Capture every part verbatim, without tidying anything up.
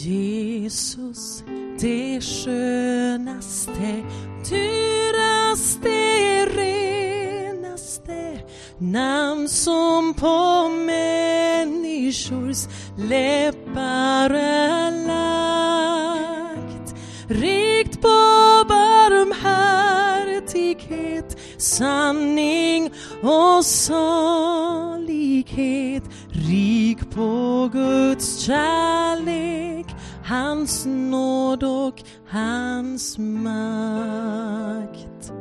Jesus, det skönaste, dyraste, renaste namn som på människors läppar är lagt, rikt på barmhärtighet, sanning och salighet, rik på Guds kärlek, hans nåd och hans makt.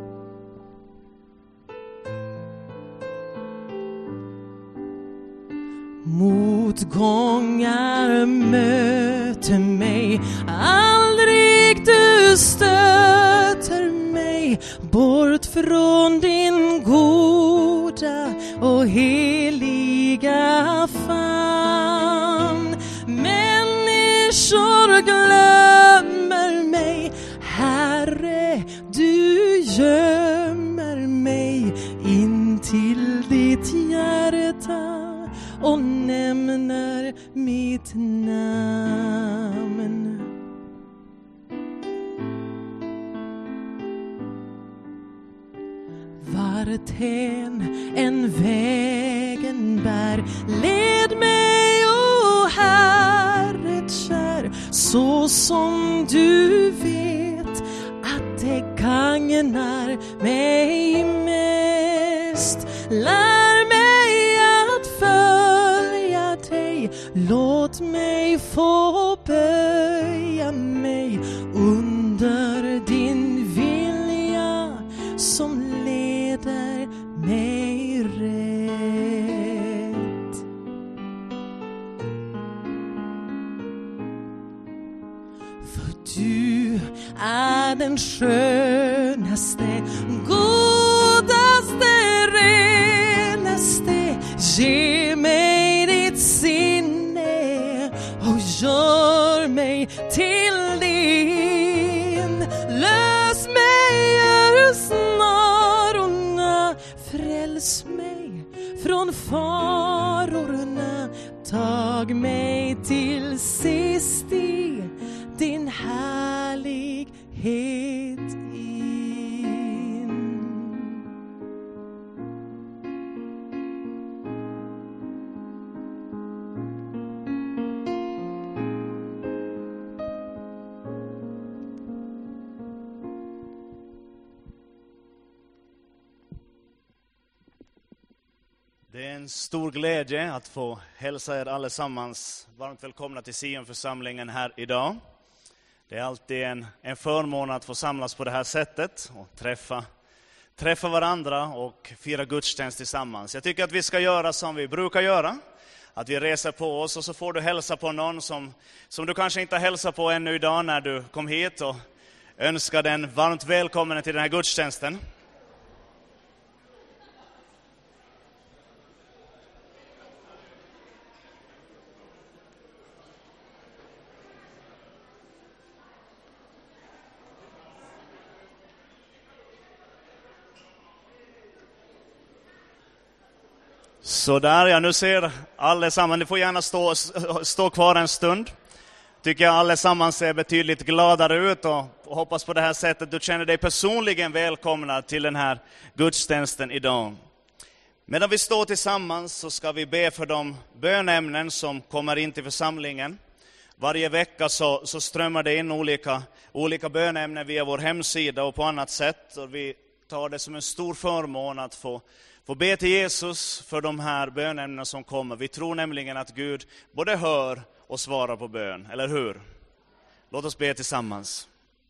Motgångar möter mig, aldrig du stöter mig bort från din goda och heliga famn. Människor glömmer mig, Herre, du gömmer mig in till ditt hjärta och nämner mitt namn. Varthän en vägen bär, led mig, o Herre kär, så som du vet att det gagnar mig mest. Lär mig att följa dig, låt mig få böja mig under din vilja som leder mig rätt. För du är den skönaste, godaste, renaste. Ge mig ditt sinne och gör mig till din. Lös mig ur snarorna, fräls mig från farorna. Tag mig till sist i din härlighet in. Det är en stor glädje att få hälsa er allesammans varmt välkomna till Sion-församlingen här idag. Det är alltid en, en förmån att få samlas på det här sättet och träffa, träffa varandra och fira gudstjänst tillsammans. Jag tycker att vi ska göra som vi brukar göra. Att vi reser på oss och så får du hälsa på någon som, som du kanske inte har hälsat på ännu idag när du kom hit, och önska den varmt välkommen till den här gudstjänsten. Så där, ja, nu ser allesammans, ni får gärna stå, stå kvar en stund. Tycker jag allesammans ser betydligt gladare ut, och hoppas på det här sättet du känner dig personligen välkomna till den här gudstjänsten idag. Medan vi står tillsammans så ska vi be för de bönämnen som kommer in till församlingen. Varje vecka så, så strömmar det in olika, olika bönämnen via vår hemsida och på annat sätt. Och vi tar det som en stor förmån att få Få be till Jesus för de här bönämnena som kommer. Vi tror nämligen att Gud både hör och svarar på bön, eller hur? Låt oss be tillsammans.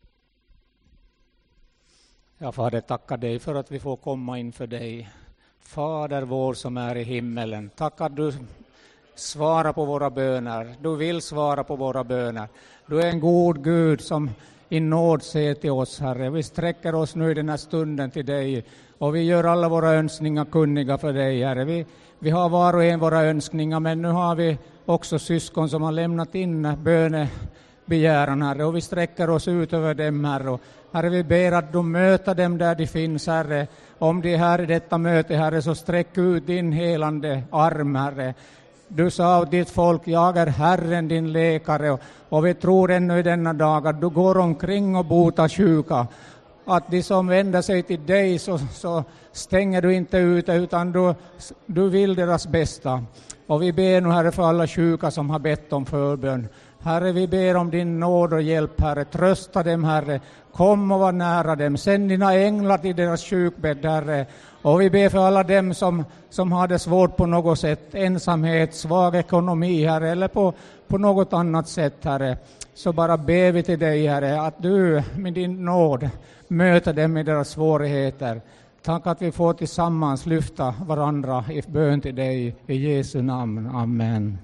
Ja, Fader, tacka dig för att vi får komma inför dig. Fader vår som är i himmelen, tacka att du svarar på våra böner. Du vill svara på våra böner. Du är en god Gud som i nåd ser till oss, Herre. Vi sträcker oss nu i den här stunden till dig. Och vi gör alla våra önskningar kunniga för dig, Herre. Vi, vi har var och en våra önskningar, men nu har vi också syskon som har lämnat in bönebegäran, Herre. Och vi sträcker oss ut över dem, Herre. Och, Herre, vi ber att du möter dem där de finns, Herre. Om de är här i detta möte, Herre, så sträck ut din helande arm, Herre. Du sa av ditt folk, jag är Herren din läkare, och, och vi tror ännu i denna dag att du går omkring och botar sjuka. Att de som vänder sig till dig så, så stänger du inte ut, utan du, du vill deras bästa. Och vi ber nu, Herre, för alla sjuka som har bett om förbön. Herre, vi ber om din nåd och hjälp, Herre. Trösta dem, Herre. Kom och var nära dem. Sänd dina änglar till deras sjukbädd, Herre. Och vi ber för alla dem som, som har det svårt på något sätt. Ensamhet, svag ekonomi, Herre. Eller på, på något annat sätt, Herre. Så bara ber vi till dig, Herre, att du med din nåd möter dem med deras svårigheter. Tack att vi får tillsammans lyfta varandra i bön till dig. I Jesu namn. Amen.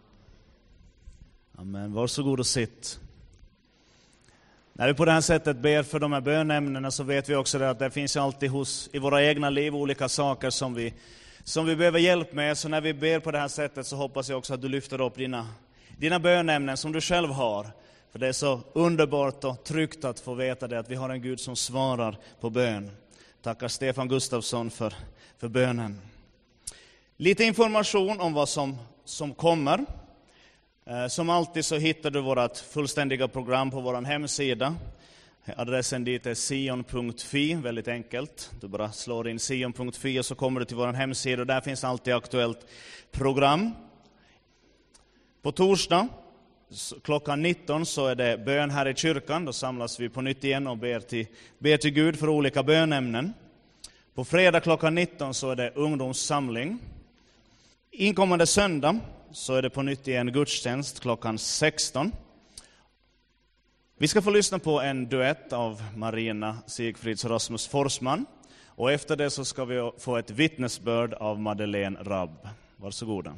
Amen. Varsågod och sitt. När vi på det här sättet ber för de här bönämnena så vet vi också det att det finns alltid hos, i våra egna liv olika saker som vi, som vi behöver hjälp med. Så när vi ber på det här sättet så hoppas jag också att du lyfter upp dina, dina bönämnen som du själv har. För det är så underbart och tryggt att få veta det, att vi har en Gud som svarar på bön. Tackar Stefan Gustafsson för, för bönen. Lite information om vad som, som kommer. Som alltid så hittar du vårt fullständiga program på vår hemsida. Adressen dit är sion punkt fi, väldigt enkelt. Du bara slår in sion punkt fi och så kommer du till vår hemsida. Och där finns alltid aktuellt program. På torsdag klockan nitton så är det bön här i kyrkan. Då samlas vi på nytt igen och ber till, ber till Gud för olika bönämnen. På fredag klockan nitton så är det ungdomssamling. Inkommande söndag så är det på nytt igen gudstjänst klockan sexton. Vi ska få lyssna på en duett av Marina Sigfrids och Rasmus Forsman. Och efter det så ska vi få ett vittnesbörd av Madeleine Rabb. Varsågoda.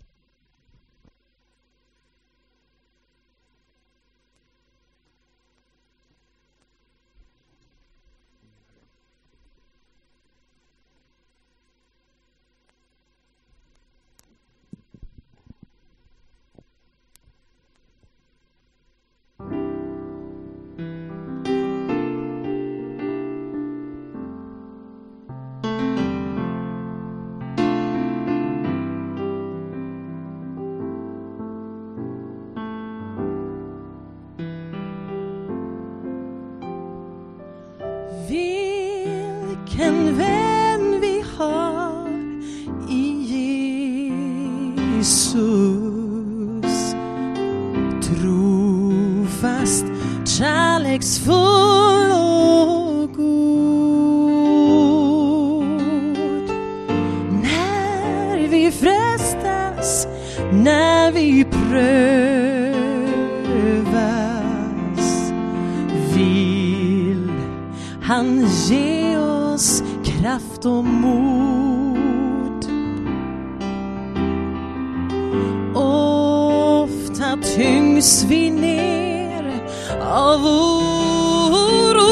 Vilken vän vi har i Jesus, trofast, kärleksfull och god. När vi frestas, när vi prövas, vill han ge oss kraft och mod. Ofta tyngs vi ner av oro,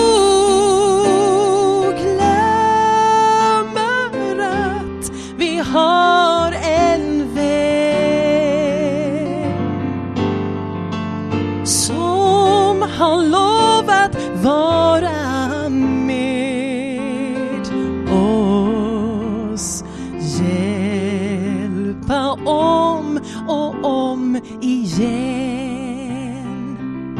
glömmer att vi har en vän som har lovat vara med oss, hjälpa om och om igen.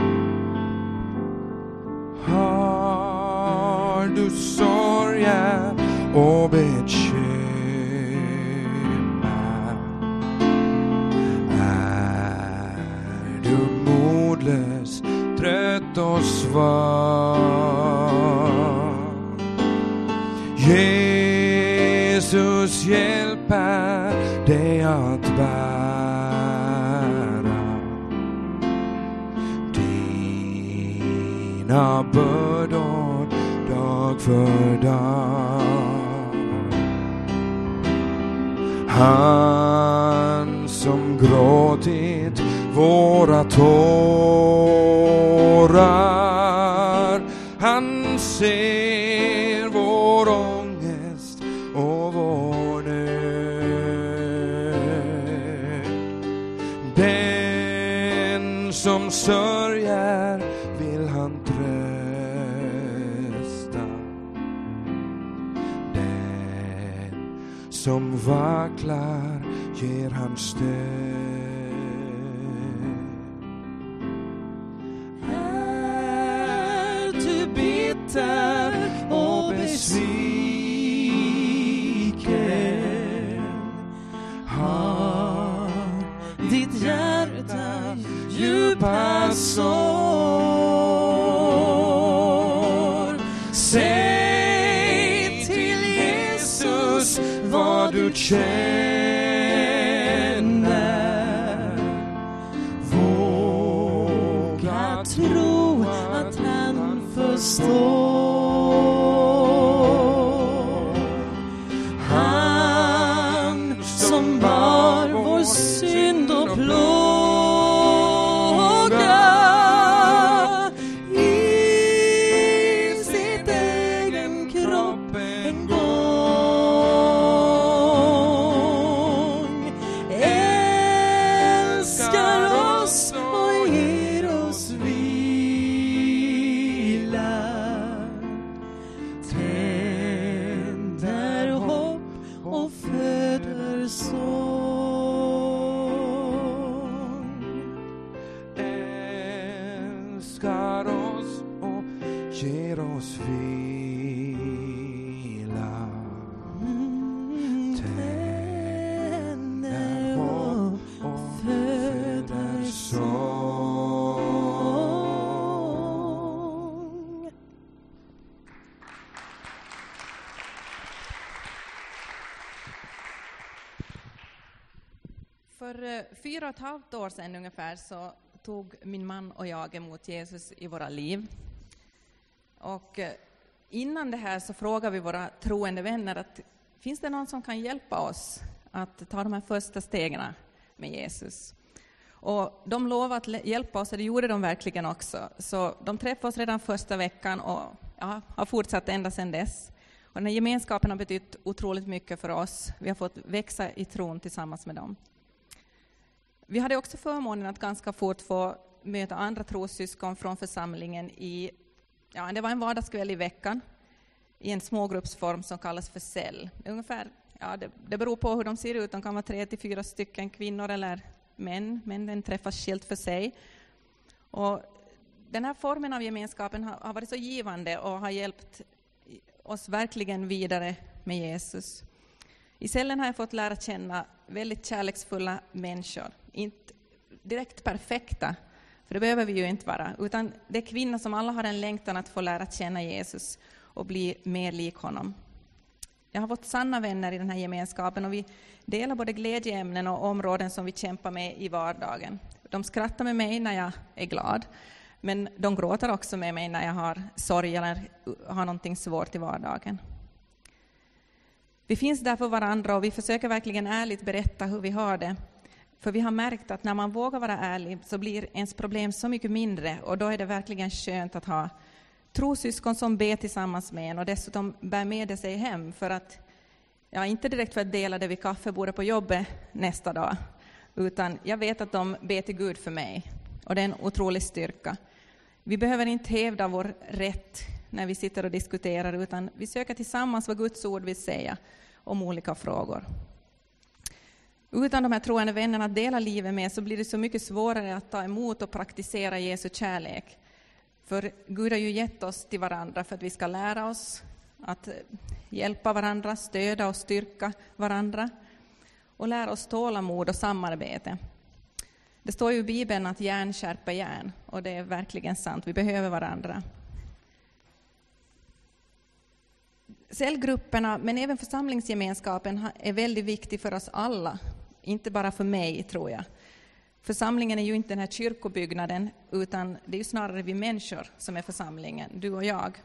Har du sorger och bekymmer? Är du modlös, trött och svag? Jesus hjälper dig att bära dina bördor dag för dag. Han som gråtit våra tårar, han ser vår ångest och vår nöd. Den som sörjer vill han trösta, den som vacklar ger han stöd. Är du bitter och besviken, har ditt hjärta djupa sår. Säg till Jesus vad du känner. Våga tro att han förstår. Han som bar vår synd och plåga i sitt egen kropp en gång, älskar oss och ger oss vila, tänder hopp och föder sång. Älskar oss och ger oss vila. Tänder hopp och föder sång. För eh, fyra och ett halvt år sedan ungefär så tog min man och jag emot Jesus i våra liv. Och eh, innan det här så frågade vi våra troende vänner att finns det någon som kan hjälpa oss att ta de här första stegen med Jesus? Och de lovade att le- hjälpa oss och det gjorde de verkligen också. Så de träffade oss redan första veckan och ja, har fortsatt ända sedan dess. Och den här gemenskapen har betytt otroligt mycket för oss. Vi har fått växa i tron tillsammans med dem. Vi hade också förmånen att ganska fort få möta andra trossyskon från församlingen i, ja, det var en vardagskväll i veckan i en smågruppsform som kallas för cell. Ungefär, ja, det, det beror på hur de ser ut. De kan vara tre till fyra stycken kvinnor eller män. Männen träffas skilt för sig. Och den här formen av gemenskapen har, har varit så givande och har hjälpt oss verkligen vidare med Jesus. I cellen har jag fått lära känna väldigt kärleksfulla människor. Inte direkt perfekta, för det behöver vi ju inte vara. Utan det är kvinnor som alla har en längtan att få lära känna Jesus och bli mer lik honom. Jag har fått sanna vänner i den här gemenskapen och vi delar både glädjeämnen och områden som vi kämpar med i vardagen. De skrattar med mig när jag är glad, men de gråter också med mig när jag har sorg eller har någonting svårt i vardagen. Vi finns där för varandra och vi försöker verkligen ärligt berätta hur vi har det. För vi har märkt att när man vågar vara ärlig så blir ens problem så mycket mindre och då är det verkligen skönt att ha trossyskon som ber tillsammans med en och dessutom bär med det sig hem för att, ja, inte direkt för att dela det vid kaffebordet på jobbet nästa dag, utan jag vet att de ber till Gud för mig och det är en otrolig styrka. Vi behöver inte hävda vår rätt när vi sitter och diskuterar utan vi söker tillsammans vad Guds ord vill säga om olika frågor. Utan de här troende vännerna att dela livet med så blir det så mycket svårare att ta emot och praktisera Jesu kärlek. För Gud har ju gett oss till varandra för att vi ska lära oss att hjälpa varandra, stödja och styrka varandra och lära oss tålamod och samarbete. Det står ju i Bibeln att järn skärper järn och det är verkligen sant, vi behöver varandra. Cellgrupperna men även församlingsgemenskapen är väldigt viktig för oss alla, inte bara för mig tror jag. Församlingen är ju inte den här kyrkobyggnaden utan det är ju snarare vi människor som är församlingen, du och jag.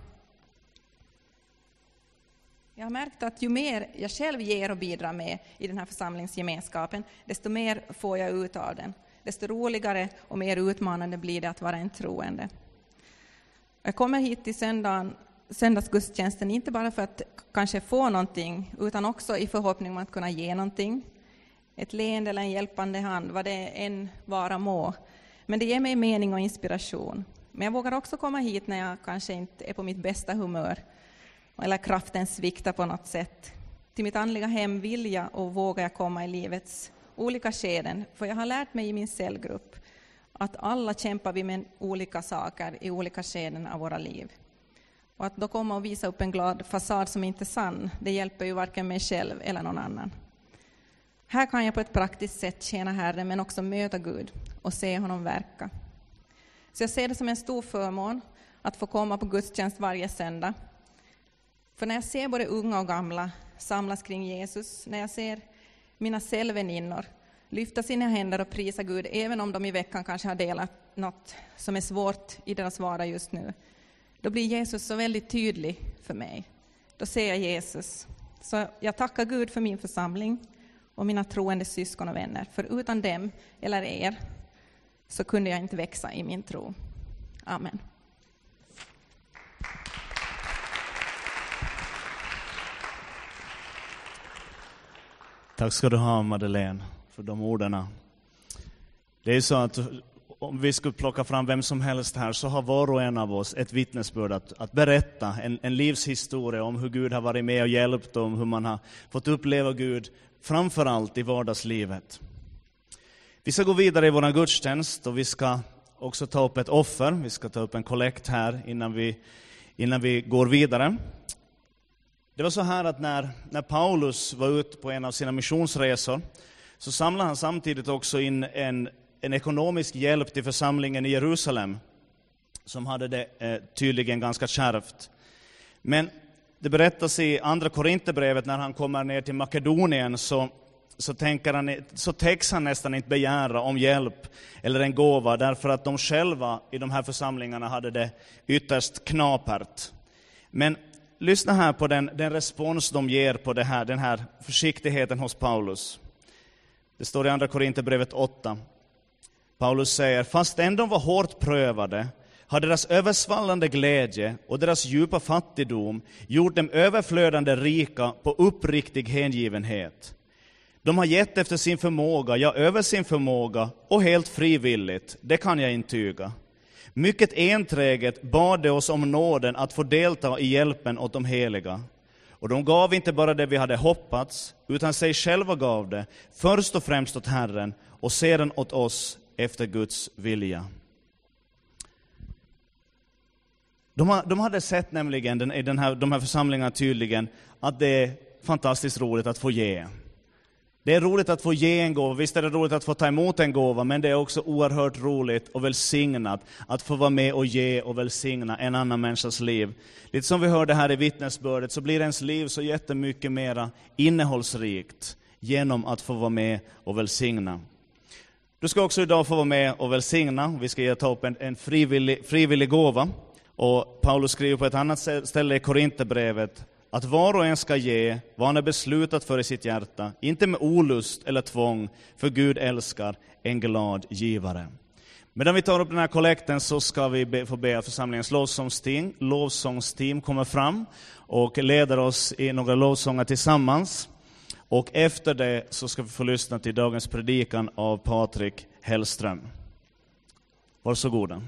Jag har märkt att ju mer jag själv ger och bidrar med i den här församlingsgemenskapen, desto mer får jag ut av den. Desto roligare och mer utmanande blir det att vara en troende. Jag kommer hit till söndagen, söndagsgudstjänsten inte bara för att kanske få någonting utan också i förhoppning om att kunna ge någonting. Ett leende eller en hjälpande hand, vad det än vara må. Men det ger mig mening och inspiration. Men jag vågar också komma hit när jag kanske inte är på mitt bästa humör eller kraften sviktar på något sätt. till mitt andliga hem vill jag och vågar jag komma i livets olika skeden. För jag har lärt mig i min cellgrupp att alla kämpar vi med olika saker i olika skeden av våra liv. Och att då komma och visa upp en glad fasad som inte är sann, det hjälper ju varken mig själv eller någon annan. Här kan jag på ett praktiskt sätt tjäna Herren men också möta Gud och se honom verka. Så jag ser det som en stor förmån att få komma på gudstjänst varje söndag. För när jag ser både unga och gamla samlas kring Jesus, när jag ser mina cellväninnor lyfta sina händer och prisa Gud, även om de i veckan kanske har delat något som är svårt i deras vardag just nu, då blir Jesus så väldigt tydlig för mig. Då ser jag Jesus. Så jag tackar Gud för min församling och mina troende syskon och vänner. För utan dem eller er så kunde jag inte växa i min tro. Amen. Tack ska du ha, Madeleine, för de orden. Det är så att om vi skulle plocka fram vem som helst här så har var och en av oss ett vittnesbörd att, att berätta, en, en livshistoria om hur Gud har varit med och hjälpt dem, hur man har fått uppleva Gud framförallt i vardagslivet. Vi ska gå vidare i vår gudstjänst och vi ska också ta upp ett offer. Vi ska ta upp en kollekt här innan vi, innan vi går vidare. Det var så här att när, när Paulus var ute på en av sina missionsresor så samlade han samtidigt också in en, en ekonomisk hjälp till församlingen i Jerusalem som hade det eh, tydligen ganska kärvt. Men det berättas i andra Korinthierbrevet när han kommer ner till Makedonien så, så, tänker han, så täcks han nästan inte begära om hjälp eller en gåva därför att de själva i de här församlingarna hade det ytterst knapert. Men lyssna här på den, den respons de ger på det här, den här försiktigheten hos Paulus. Det står i andra Korinthierbrevet åtta. Paulus säger, fast ändå var hårt prövade har deras översvallande glädje och deras djupa fattigdom gjort dem överflödande rika på uppriktig hängivenhet. De har gett efter sin förmåga, ja över sin förmåga och helt frivilligt, det kan jag intyga. Mycket enträget bad de oss om nåden att få delta i hjälpen åt de heliga. Och de gav inte bara det vi hade hoppats, utan sig själva gav det, först och främst åt Herren och sedan åt oss efter Guds vilja. De, har, de hade sett nämligen den, i den här, de här församlingarna tydligen att det är fantastiskt roligt att få ge. Det är roligt att få ge en gåva, visst är det roligt att få ta emot en gåva, men det är också oerhört roligt och välsignat att få vara med och ge och välsigna en annan människas liv. Lite som vi hörde här i vittnesbördet så blir ens liv så jättemycket mer innehållsrikt genom att få vara med och välsigna. Du ska också idag få vara med och välsigna. Vi ska ta upp en, en frivillig, frivillig gåva. Och Paulus skriver på ett annat ställe i Korinthierbrevet att var och en ska ge vad han är beslutat för i sitt hjärta, inte med olust eller tvång, för Gud älskar en glad givare. Medan vi tar upp den här kollekten så ska vi be, få be församlingens lovsångsteam. Lovsångsteam kommer fram och leder oss i några lovsånger tillsammans. Och efter det så ska vi få lyssna till dagens predikan av Patrik Hellström. Varsågoda.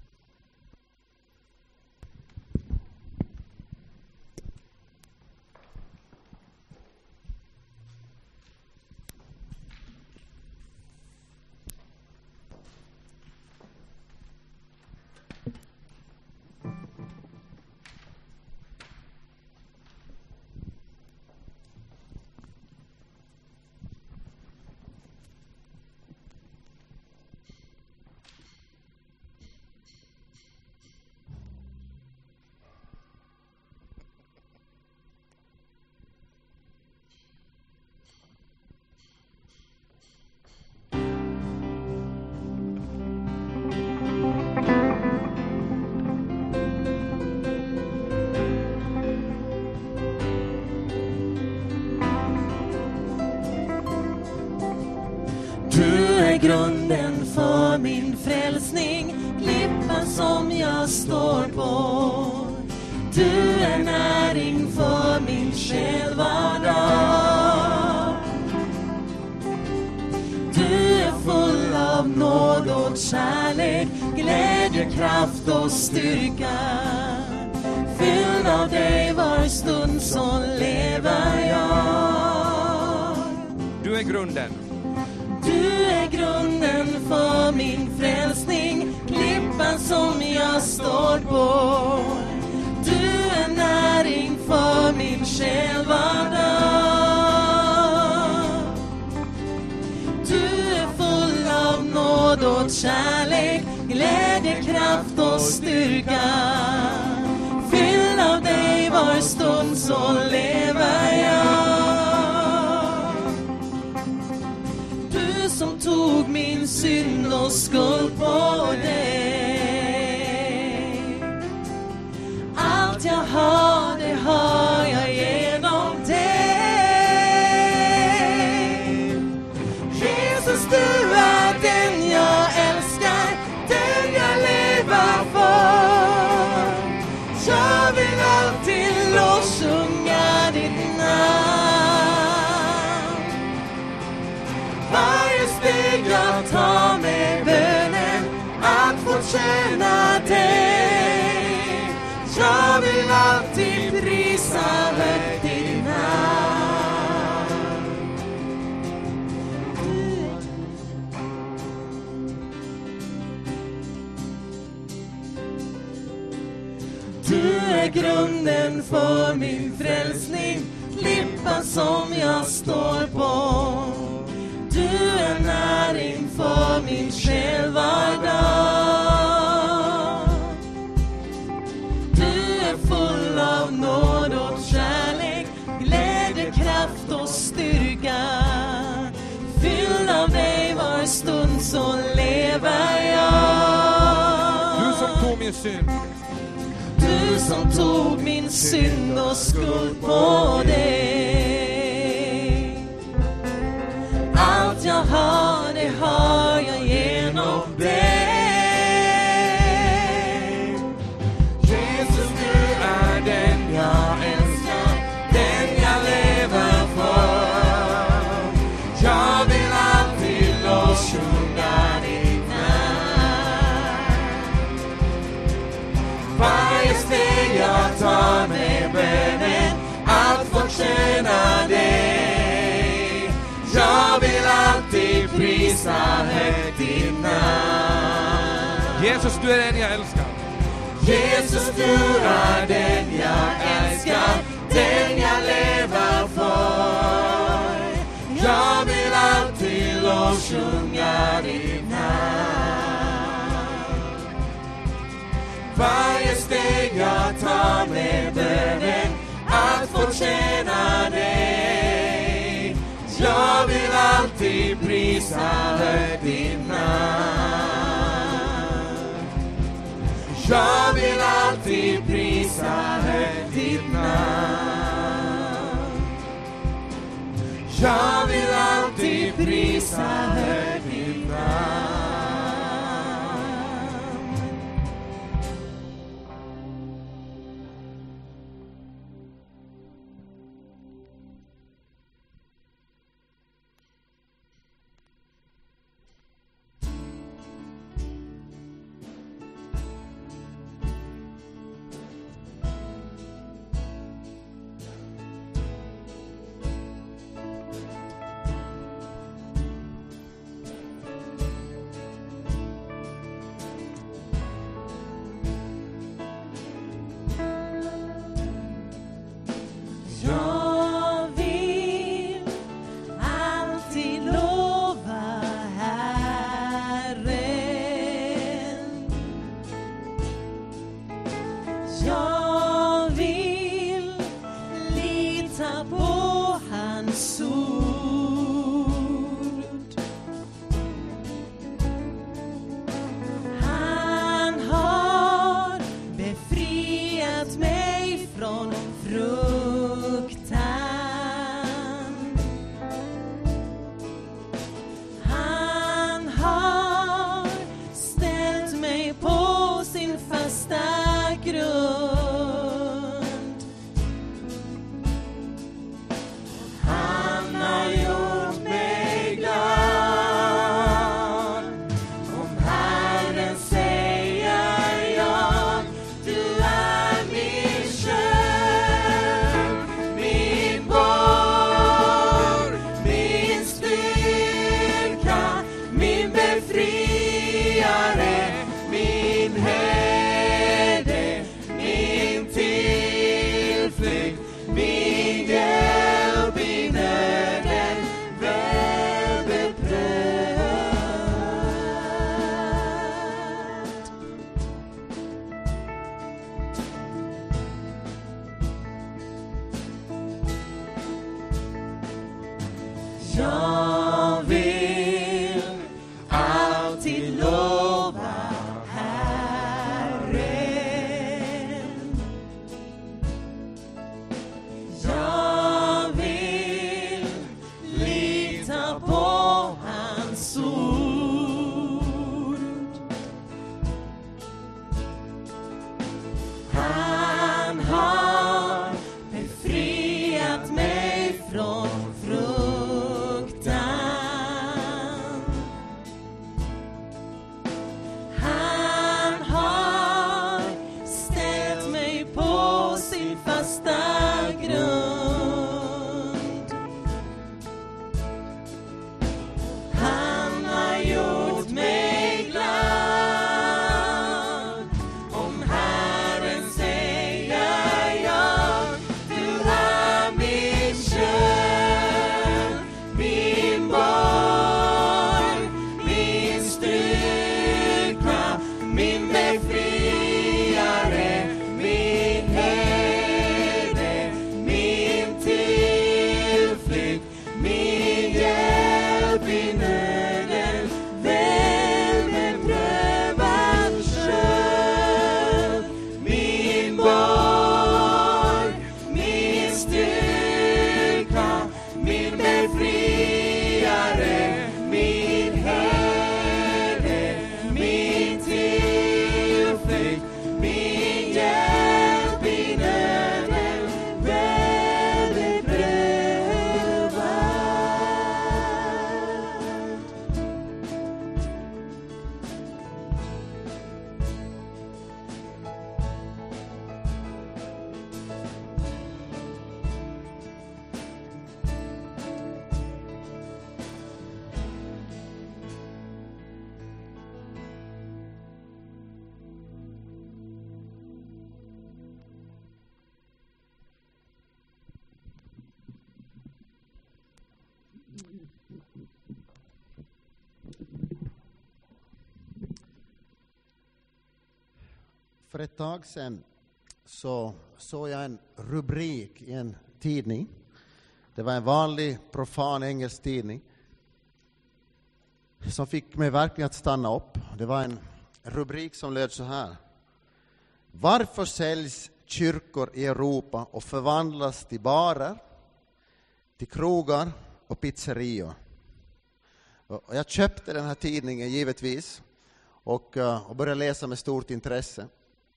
Grunden för min frälsning, klippan som jag står på. Du är näring för min själ var dag. Du är full av nåd och kärlek, glädje, kraft och styrka. Fylld av dig var stund så lever jag. du är grunden. Du är grunden för min frälsning, klippan som jag står på. Du är näring för min själ var dag. Du är full av nåd och kärlek, glädje, kraft och styrka. Fylld av dig var stund så lever jag. Du som tog min synd och skuld på dig. Allt jag har, det har jag genom dig. Jesus, du är den jag älskar, den jag lever för. Jag vill alltid lovsjunga ditt namn. Varje steg jag tar med bönen att få tjäna dig. Jag vill alltid prisa högt ditt namn. Du är grunden för min frälsning, klippan som jag står på. Du är näring för min själ var dag. Du är full av nåd och kärlek, glädje, kraft och styrka. Fylld av dig var stund så lever jag. Du som tog min synd. Du som tog min synd och skuld på dig. Allt jag har, det har jag genom dig. Jesus, du är den jag älskar, den jag lever för. Jag vill alltid lovsjunga ditt namn. Varje steg jag tar med bönen att få tjäna dig. Jag vill alltid prisa högt ditt namn. Jesus, du är den jag älskar. Jesus, du är den jag älskar, den jag lever för. Jag vill alltid lovsjunga ditt namn. Varje steg jag tar med bönen att få tjäna dig. Jag vill alltid prisa högt ditt namn. Jag vill alltid prisa högt ditt namn. Jag vill alltid prisa högt ditt namn. Jag vill alltid lova Herren. Jag vill lita på hans ord. Han har befriat mig från fruktan. Han har ställt mig på sin fasta grund. Han har gjort mig glad. Om Herren säger jag, du är min kärn, min borg, min styrka, min befriare, min herde, min tillflykt, min hjälp i nöden, väl beprövad skön. Min borg, min styrka, min befriare, min herde, min tillflykt, min hjälp i nöden, väl beprövad. För ett tag sedan så såg jag en rubrik i en tidning. Det var en vanlig profan engelsk tidning som fick mig verkligen att stanna upp. Det var en rubrik som löd så här: varför säljs kyrkor i Europa och förvandlas till barer, till krogar och pizzerior? Och jag köpte den här tidningen givetvis och, uh, och började läsa med stort intresse.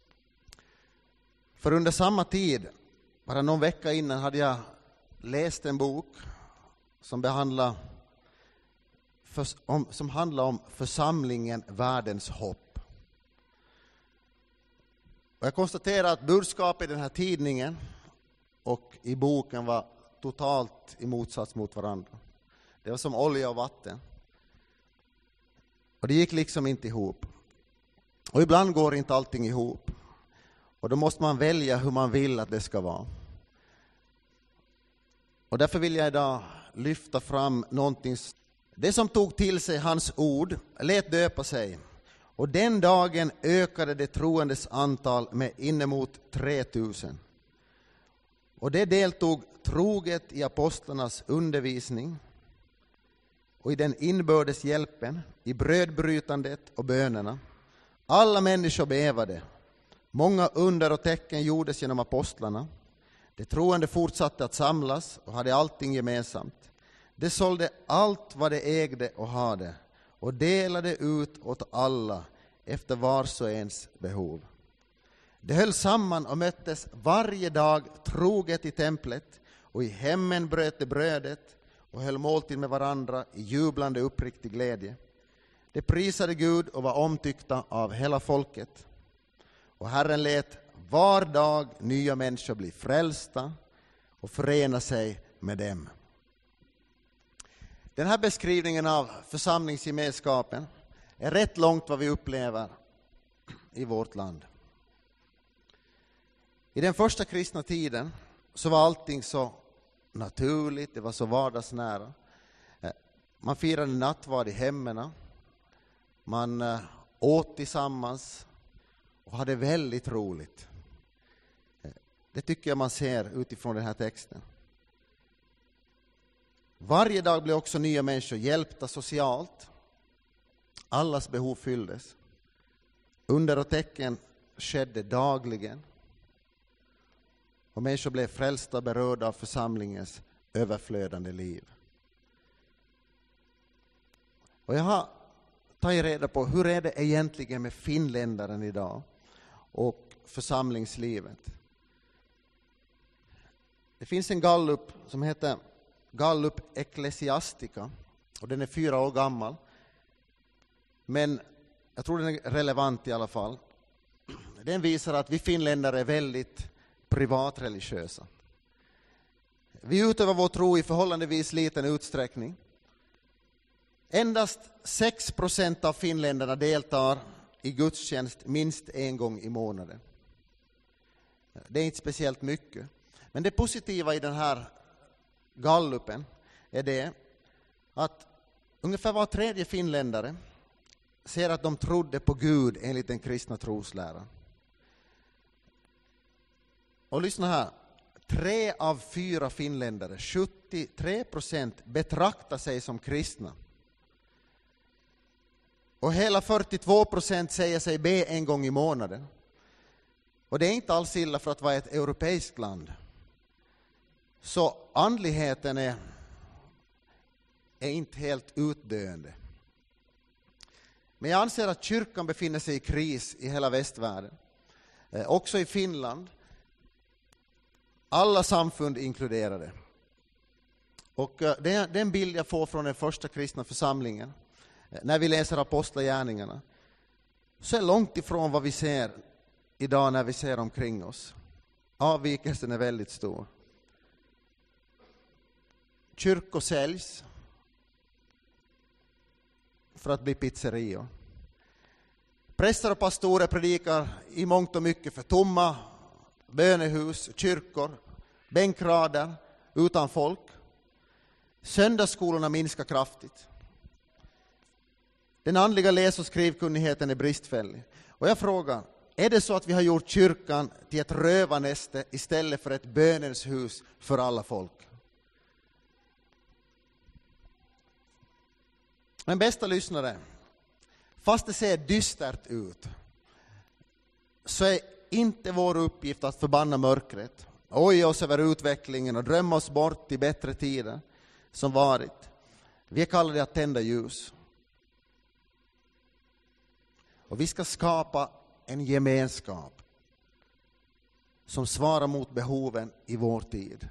För under samma tid, bara någon vecka innan, hade jag läst en bok som behandlar för, om, som handlar om församlingen Världens hopp. Och jag konstaterar att budskapet i den här tidningen och i boken var totalt i motsats mot varandra. Det var som olja och vatten. Och det gick liksom inte ihop. Och ibland går inte allting ihop. Och då måste man välja hur man vill att det ska vara. Och därför vill jag idag lyfta fram någonting. Det som tog till sig hans ord lät döpa sig. Och den dagen ökade det troendes antal med inemot tre tusen. Och det deltog troget i apostlarnas undervisning och i den inbördes hjälpen, i brödbrytandet och bönerna. Alla människor bevade. Många under och tecken gjordes genom apostlarna. De troende fortsatte att samlas och hade allting gemensamt. De sålde allt vad de ägde och hade och delade ut åt alla efter vars och ens behov. De höll samman och möttes varje dag troget i templet, och i hemmen bröt de brödet och höll måltid med varandra i jublande uppriktig glädje. De prisade Gud och var omtyckta av hela folket. Och Herren lät var dag nya människor bli frälsta och förena sig med dem. Den här beskrivningen av församlingsgemenskapen är rätt långt vad vi upplever i vårt land. I den första kristna tiden så var allting så naturligt, det var så vardagsnära. Man firade nattvard i hemmen, man åt tillsammans och hade väldigt roligt. Det tycker jag man ser utifrån den här texten. Varje dag blev också nya människor hjälpta socialt. Allas behov fylldes. Under och tecken skedde dagligen. Och människor blev frälsta och berörda av församlingens överflödande liv. Och jag har tagit reda på hur är det egentligen med finländaren idag och församlingslivet. Det finns en gallup som heter Gallup Ecclesiastica och den är fyra år gammal. Men jag tror den är relevant i alla fall. Den visar att vi finländare är väldigt privatreligiösa. Vi utövar vår tro i förhållandevis liten utsträckning. Endast sex procent av finländarna deltar i gudstjänst minst en gång i månaden. Det är inte speciellt mycket. Men det positiva i den här gallupen är det att ungefär var tredje finländare ser att de trodde på Gud enligt den kristna trosläran. Och lyssna här. Tre av fyra finländare, sjuttiotre procent, betraktar sig som kristna. Och hela fyrtiotvå procent säger sig be en gång i månaden. Och det är inte alls illa för att vara ett europeiskt land. Så andligheten är, är inte helt utdöende. Men jag anser att kyrkan befinner sig i kris i hela västvärlden. Eh, också i Finland. Alla samfund inkluderade. Och eh, det, är, det är en bild jag får från den första kristna församlingen. Eh, när vi läser apostlagärningarna. Så är långt ifrån vad vi ser idag när vi ser omkring oss. Avvikelsen är väldigt stor. Kyrkor säljs för att bli pizzerior. Präster och pastorer predikar i mångt och mycket för tomma bönehus, kyrkor, bänkrader utan folk. Söndagsskolorna minskar kraftigt. Den andliga läs- och skrivkunnigheten är bristfällig. Och jag frågar, är det så att vi har gjort kyrkan till ett rövarnäste istället för ett bönens hus för alla folk? Men bästa lyssnare, fast det ser dystert ut, så är inte vår uppgift att förbanna mörkret, oja oss över utvecklingen och drömma oss bort till bättre tider som varit. Vi är kallade att tända ljus. Och vi ska skapa en gemenskap som svarar mot behoven i vår tid.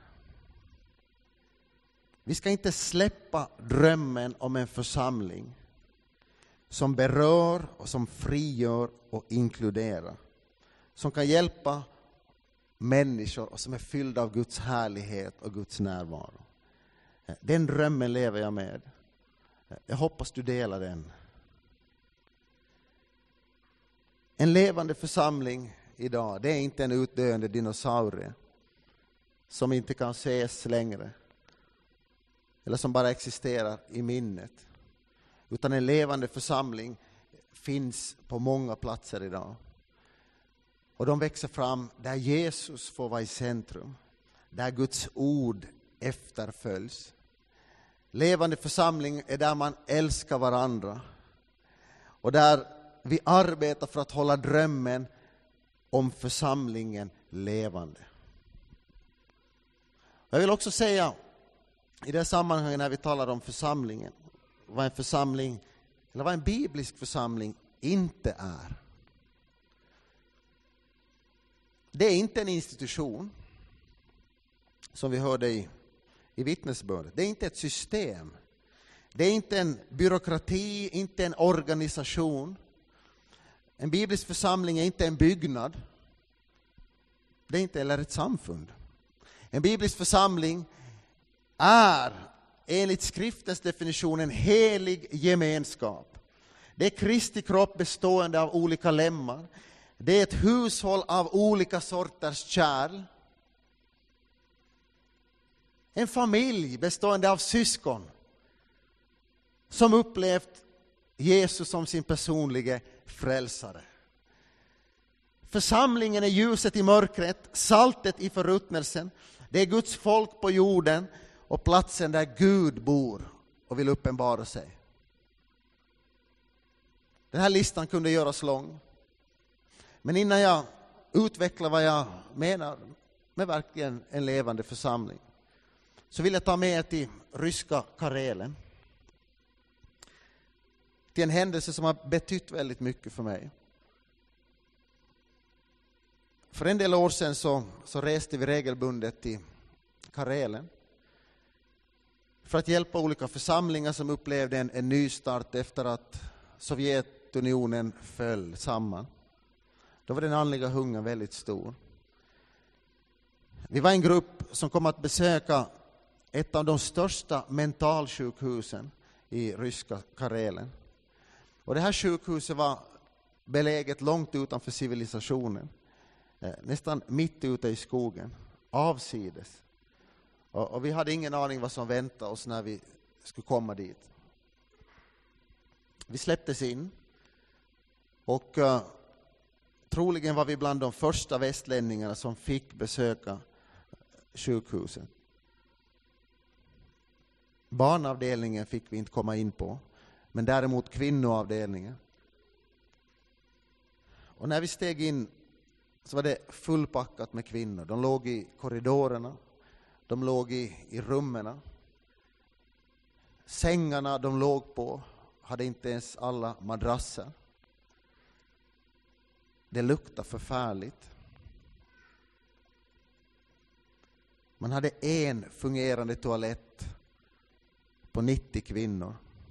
Vi ska inte släppa drömmen om en församling som berör och som frigör och inkluderar. Som kan hjälpa människor och som är fyllda av Guds härlighet och Guds närvaro. Den drömmen lever jag med. Jag hoppas du delar den. En levande församling idag, det är inte en utdöende dinosaurie som inte kan ses längre. Eller som bara existerar i minnet. Utan en levande församling finns på många platser idag. Och de växer fram där Jesus får vara i centrum. Där Guds ord efterföljs. Levande församling är där man älskar varandra. Och där vi arbetar för att hålla drömmen om församlingen levande. Jag vill också säga i det sammanhanget när vi talar om församlingen, vad en församling, eller vad en biblisk församling inte är. Det är inte en institution, som vi hörde i, i vittnesbördet. Det är inte ett system. Det är inte en byråkrati, inte en organisation. En biblisk församling är inte en byggnad. Det är inte heller ett samfund. En biblisk församling är enligt skriftens definition en helig gemenskap. Det är Kristi kropp bestående av olika lemmar. Det är ett hushåll av olika sorters kärl. En familj bestående av syskon som upplevt Jesus som sin personliga frälsare. Församlingen är ljuset i mörkret, saltet i förruttnelsen. Det är Guds folk på jorden och platsen där Gud bor och vill uppenbara sig. Den här listan kunde göras lång. Men innan jag utvecklar vad jag menar med verkligen en levande församling, så vill jag ta med er till ryska Karelen. Till en händelse som har betytt väldigt mycket för mig. För en del år sedan så, så reste vi regelbundet till Karelen för att hjälpa olika församlingar som upplevde en, en ny start efter att Sovjetunionen föll samman. Då var den andliga hungern väldigt stor. Vi var en grupp som kom att besöka ett av de största mentalsjukhusen i ryska Karelen. Och det här sjukhuset var beläget långt utanför civilisationen. Nästan mitt ute i skogen, avsides. Och, och vi hade ingen aning vad som väntade oss när vi skulle komma dit. Vi släpptes in och uh, troligen var vi bland de första västlänningarna som fick besöka sjukhuset. Barnavdelningen fick vi inte komma in på, men däremot kvinnoavdelningen. Och när vi steg in så var det fullpackat med kvinnor. De låg i korridorerna, de låg i, i rummen. Sängarna de låg på hade inte ens alla madrasser. Det luktade förfärligt. Man hade en fungerande toalett på nittio kvinnor.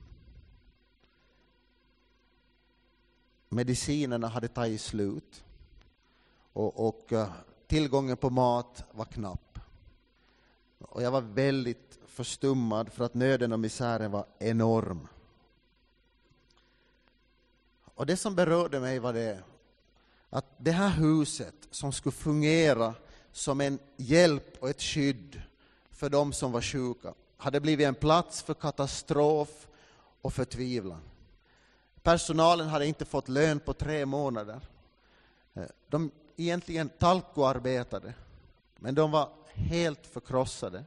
Medicinerna hade tagit slut. Och, och uh, tillgången på mat var knapp. Och jag var väldigt förstummad för att nöden och misären var enorm. Och det som berörde mig var det att det här huset som skulle fungera som en hjälp och ett skydd för de som var sjuka hade blivit en plats för katastrof och förtvivlan. Personalen hade inte fått lön på tre månader. De egentligen talkoarbetade, men de var helt förkrossade.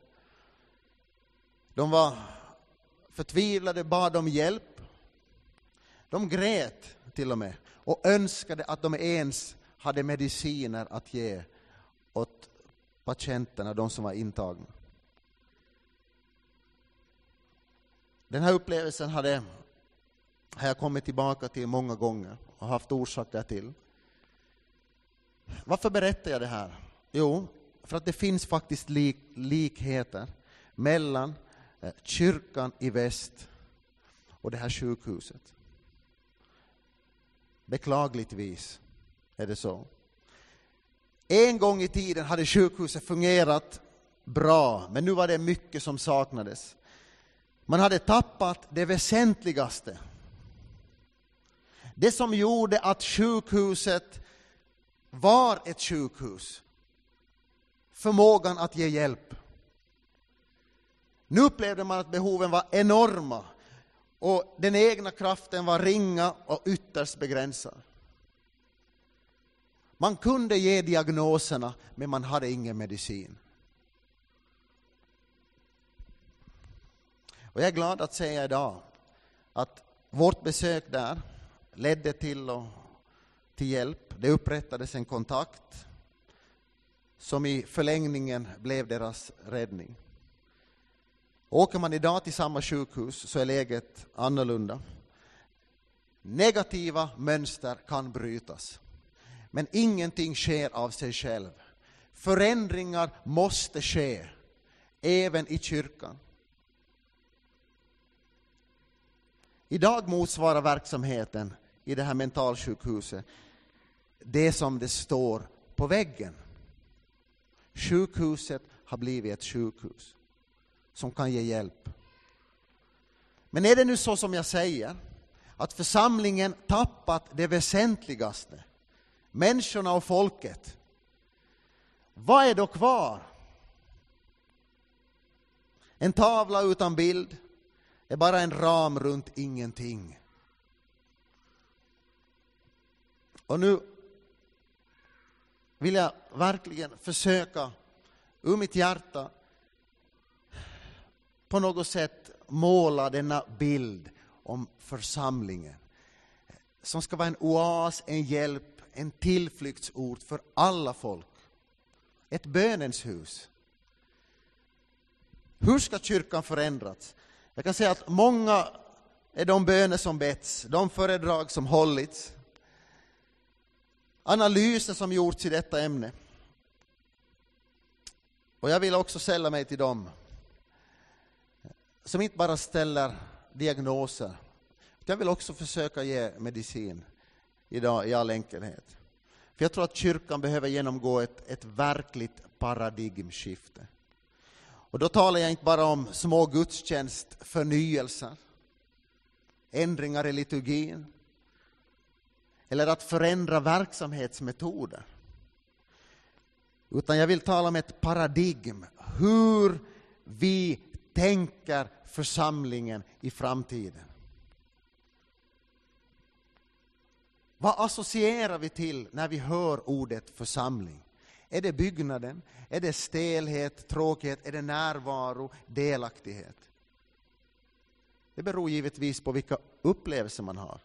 De var förtvivlade, bad om hjälp. De grät till och med och önskade att de ens hade mediciner att ge åt patienterna, de som var intagna. Den här upplevelsen hade, har jag kommit tillbaka till många gånger och haft orsaker till. Varför berättar jag det här? Jo, för att det finns faktiskt lik, likheter mellan eh, kyrkan i väst och det här sjukhuset. Beklagligtvis är det så. En gång i tiden hade sjukhuset fungerat bra, men nu var det mycket som saknades. Man hade tappat det väsentligaste. Det som gjorde att sjukhuset var ett sjukhus. Förmågan att ge hjälp. Nu upplevde man att behoven var enorma och den egna kraften var ringa och ytterst begränsad. Man kunde ge diagnoserna, men man hade ingen medicin. Och jag är glad att säga idag att vårt besök där ledde till, och, till hjälp. Det upprättades en kontakt som i förlängningen blev deras räddning. Åker man idag till samma sjukhus så är läget annorlunda. Negativa mönster kan brytas. Men ingenting sker av sig själv. Förändringar måste ske, även i kyrkan. Idag motsvarar verksamheten i det här mentalsjukhuset det som det står på väggen. Sjukhuset har blivit ett sjukhus som kan ge hjälp. Men är det nu så som jag säger, att församlingen tappat det väsentligaste, människorna och folket, vad är då kvar? En tavla utan bild är bara en ram runt ingenting. Och nu vill jag verkligen försöka ur mitt hjärta på något sätt måla denna bild om församlingen som ska vara en oas, en hjälp, en tillflyktsort för alla folk. Ett bönens hus. Hur ska kyrkan förändras? Jag kan säga att många är de böner som betts, de föredrag som hållits, analyser som gjorts i detta ämne. Och jag vill också sälla mig till dem som inte bara ställer diagnoser. Jag vill också försöka ge medicin idag i all enkelhet. För jag tror att kyrkan behöver genomgå ett, ett verkligt paradigmskifte. Och då talar jag inte bara om små gudstjänstförnyelser, ändringar i liturgin, eller att förändra verksamhetsmetoder. Utan jag vill tala om ett paradigm, hur vi tänker församlingen i framtiden. Vad associerar vi till när vi hör ordet församling? Är det byggnaden? Är det stelhet, tråkighet? Är det närvaro, delaktighet? Det beror givetvis på vilka upplevelser man har.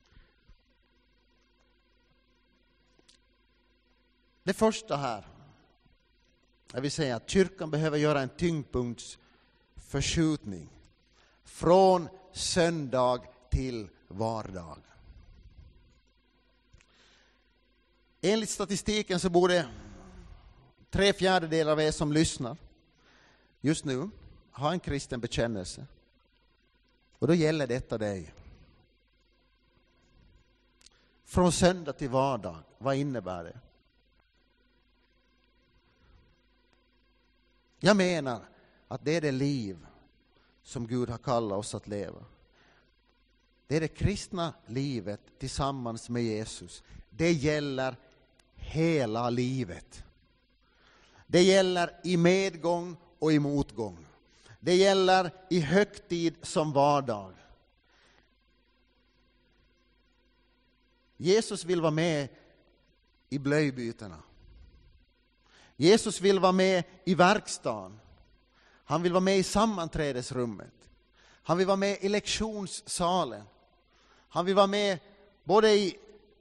Det första här, jag vill säga att kyrkan behöver göra en tyngdpunktsförskjutning från söndag till vardag. Enligt statistiken så borde tre fjärdedelar av er som lyssnar just nu ha en kristen bekännelse. Och då gäller detta dig. Från söndag till vardag, vad innebär det? Jag menar att det är det liv som Gud har kallat oss att leva. Det är det kristna livet tillsammans med Jesus. Det gäller hela livet. Det gäller i medgång och i motgång. Det gäller i högtid som vardag. Jesus vill vara med i blöjbytena. Jesus vill vara med i verkstaden. Han vill vara med i sammanträdesrummet. Han vill vara med i lektionssalen. Han vill vara med både i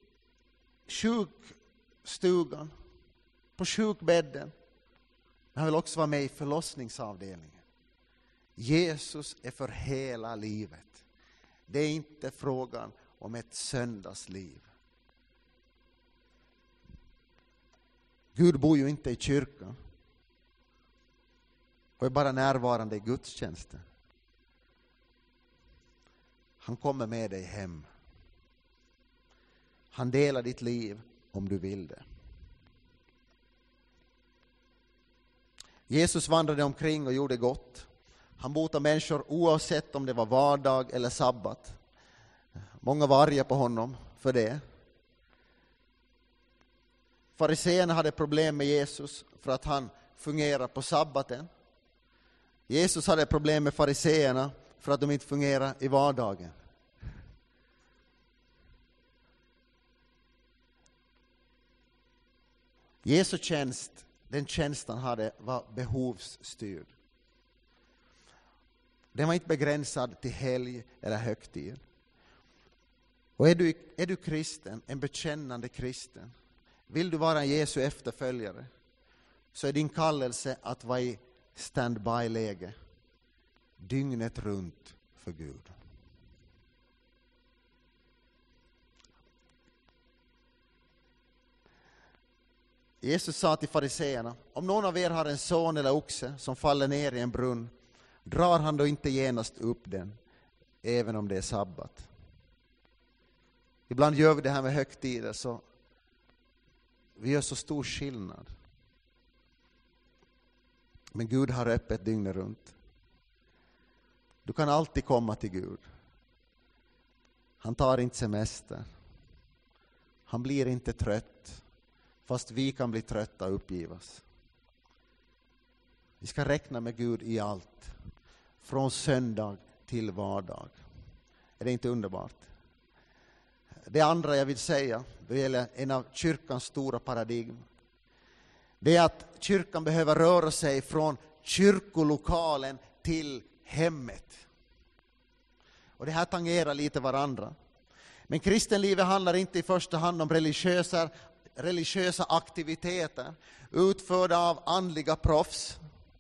sjukstugan, på sjukbädden. Han vill också vara med i förlossningsavdelningen. Jesus är för hela livet. Det är inte frågan om ett söndagsliv. Gud bor ju inte i kyrkan och är bara närvarande i gudstjänsten. Han kommer med dig hem. Han delar ditt liv om du vill det. Jesus vandrade omkring och gjorde gott. Han botade människor oavsett om det var vardag eller sabbat. Många var arga på honom för det. Fariseerna hade problem med Jesus för att han fungerar på sabbaten. Jesus hade problem med fariseerna för att de inte fungerar i vardagen. Jesu tjänst, den tjänst han hade, var behovsstyrd. Den var inte begränsad till helg eller högtid. Och är du, är du kristen, en bekännande kristen, vill du vara en Jesu efterföljare, så är din kallelse att vara i stand-by-läge dygnet runt för Gud. Jesus sa till fariseerna: om någon av er har en son eller oxe som faller ner i en brunn, drar han då inte genast upp den, även om det är sabbat? Ibland gör vi det här med högtider så vi gör så stor skillnad. Men Gud har öppet dygnet runt. Du kan alltid komma till Gud. Han tar inte semester. Han blir inte trött, fast vi kan bli trötta och uppgivas. Vi ska räkna med Gud i allt, från söndag till vardag. Är det inte underbart? Det andra jag vill säga, det gäller en av kyrkans stora paradigm. Det är att kyrkan behöver röra sig från kyrkolokalen till hemmet. Och det här tangerar lite varandra. Men kristenlivet handlar inte i första hand om religiösa, religiösa aktiviteter utförda av andliga proffs.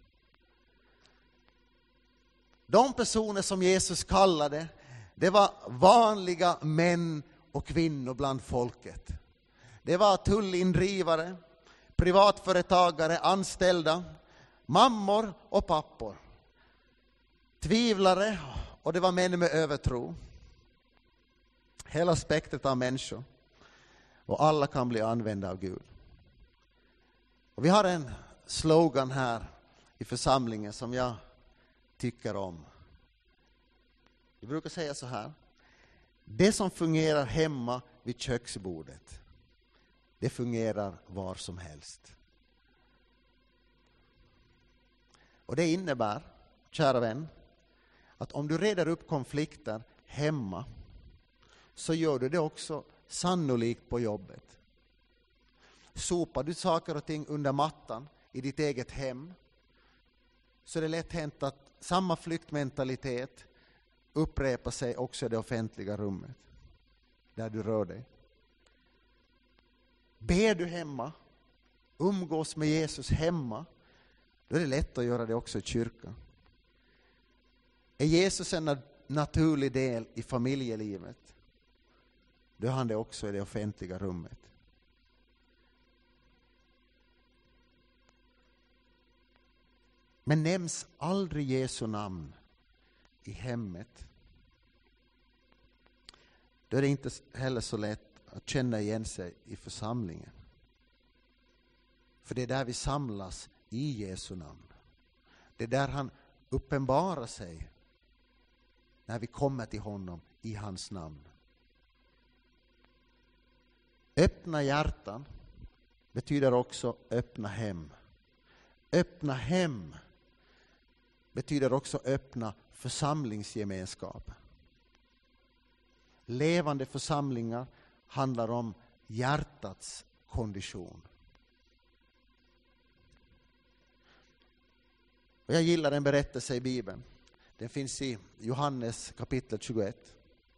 De personer som Jesus kallade, det var vanliga män och kvinnor bland folket. Det var tullindrivare, privatföretagare, anställda, mammor och pappor, tvivlare, och det var män med övertro. Hela spektret av människor. Och alla kan bli använda av Gud. Och vi har en slogan här i församlingen som jag tycker om. Vi brukar säga så här: det som fungerar hemma vid köksbordet, det fungerar var som helst. Och det innebär, kära vän, att om du reder upp konflikter hemma, så gör du det också sannolikt på jobbet. Sopar du saker och ting under mattan i ditt eget hem, så är det lätt hänt att samma flyktmentalitet upprepar sig också i det offentliga rummet där du rör dig. Ber du hemma, umgås med Jesus hemma, då är det lätt att göra det också i kyrkan. Är Jesus en naturlig del i familjelivet, då är han det också i det offentliga rummet. Men nämns aldrig Jesu namn i hemmet, då är det inte heller så lätt att känna igen sig i församlingen. För det är där vi samlas i Jesu namn. Det är där han uppenbarar sig när vi kommer till honom i hans namn. Öppna hjärtan betyder också öppna hem. Öppna hem betyder också öppna församlingsgemenskap. Levande församlingar handlar om hjärtats kondition. Och jag gillar en berättelse i Bibeln. Den finns i Johannes kapitel tjugoett.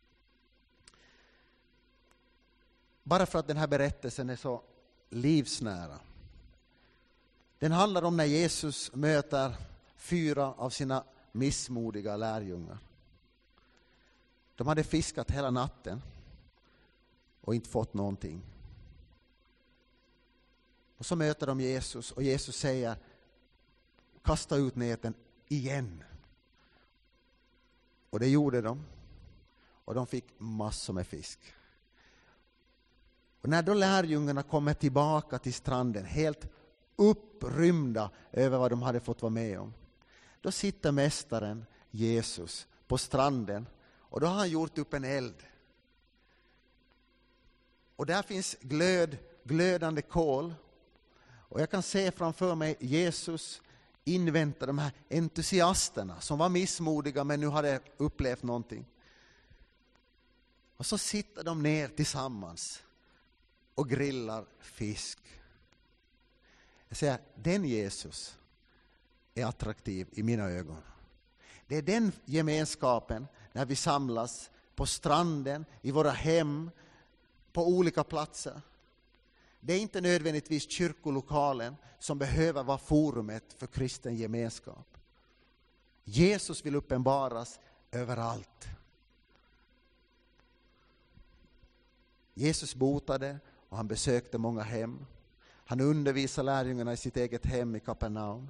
Bara för att den här berättelsen är så livsnära. Den handlar om när Jesus möter fyra av sina missmodiga lärjungar. De hade fiskat hela natten och inte fått någonting. Och så möter de Jesus och Jesus säger: kasta ut näten igen. Och det gjorde de. Och de fick massor med fisk. Och när då lärjungarna kommer tillbaka till stranden, helt upprymda över vad de hade fått vara med om, då sitter mästaren Jesus på stranden och då har han gjort upp en eld. Och där finns glöd, glödande kol. Och jag kan se framför mig Jesus invänta de här entusiasterna som var missmodiga men nu hade upplevt någonting. Och så sitter de ner tillsammans och grillar fisk. Jag säger, den Jesus är attraktiv i mina ögon. Det är den gemenskapen när vi samlas på stranden, i våra hem, på olika platser. Det är inte nödvändigtvis kyrkolokalen som behöver vara forumet för kristen gemenskap. Jesus vill uppenbaras överallt. Jesus botade och han besökte många hem. Han undervisade lärjungarna i sitt eget hem i Kapernaum.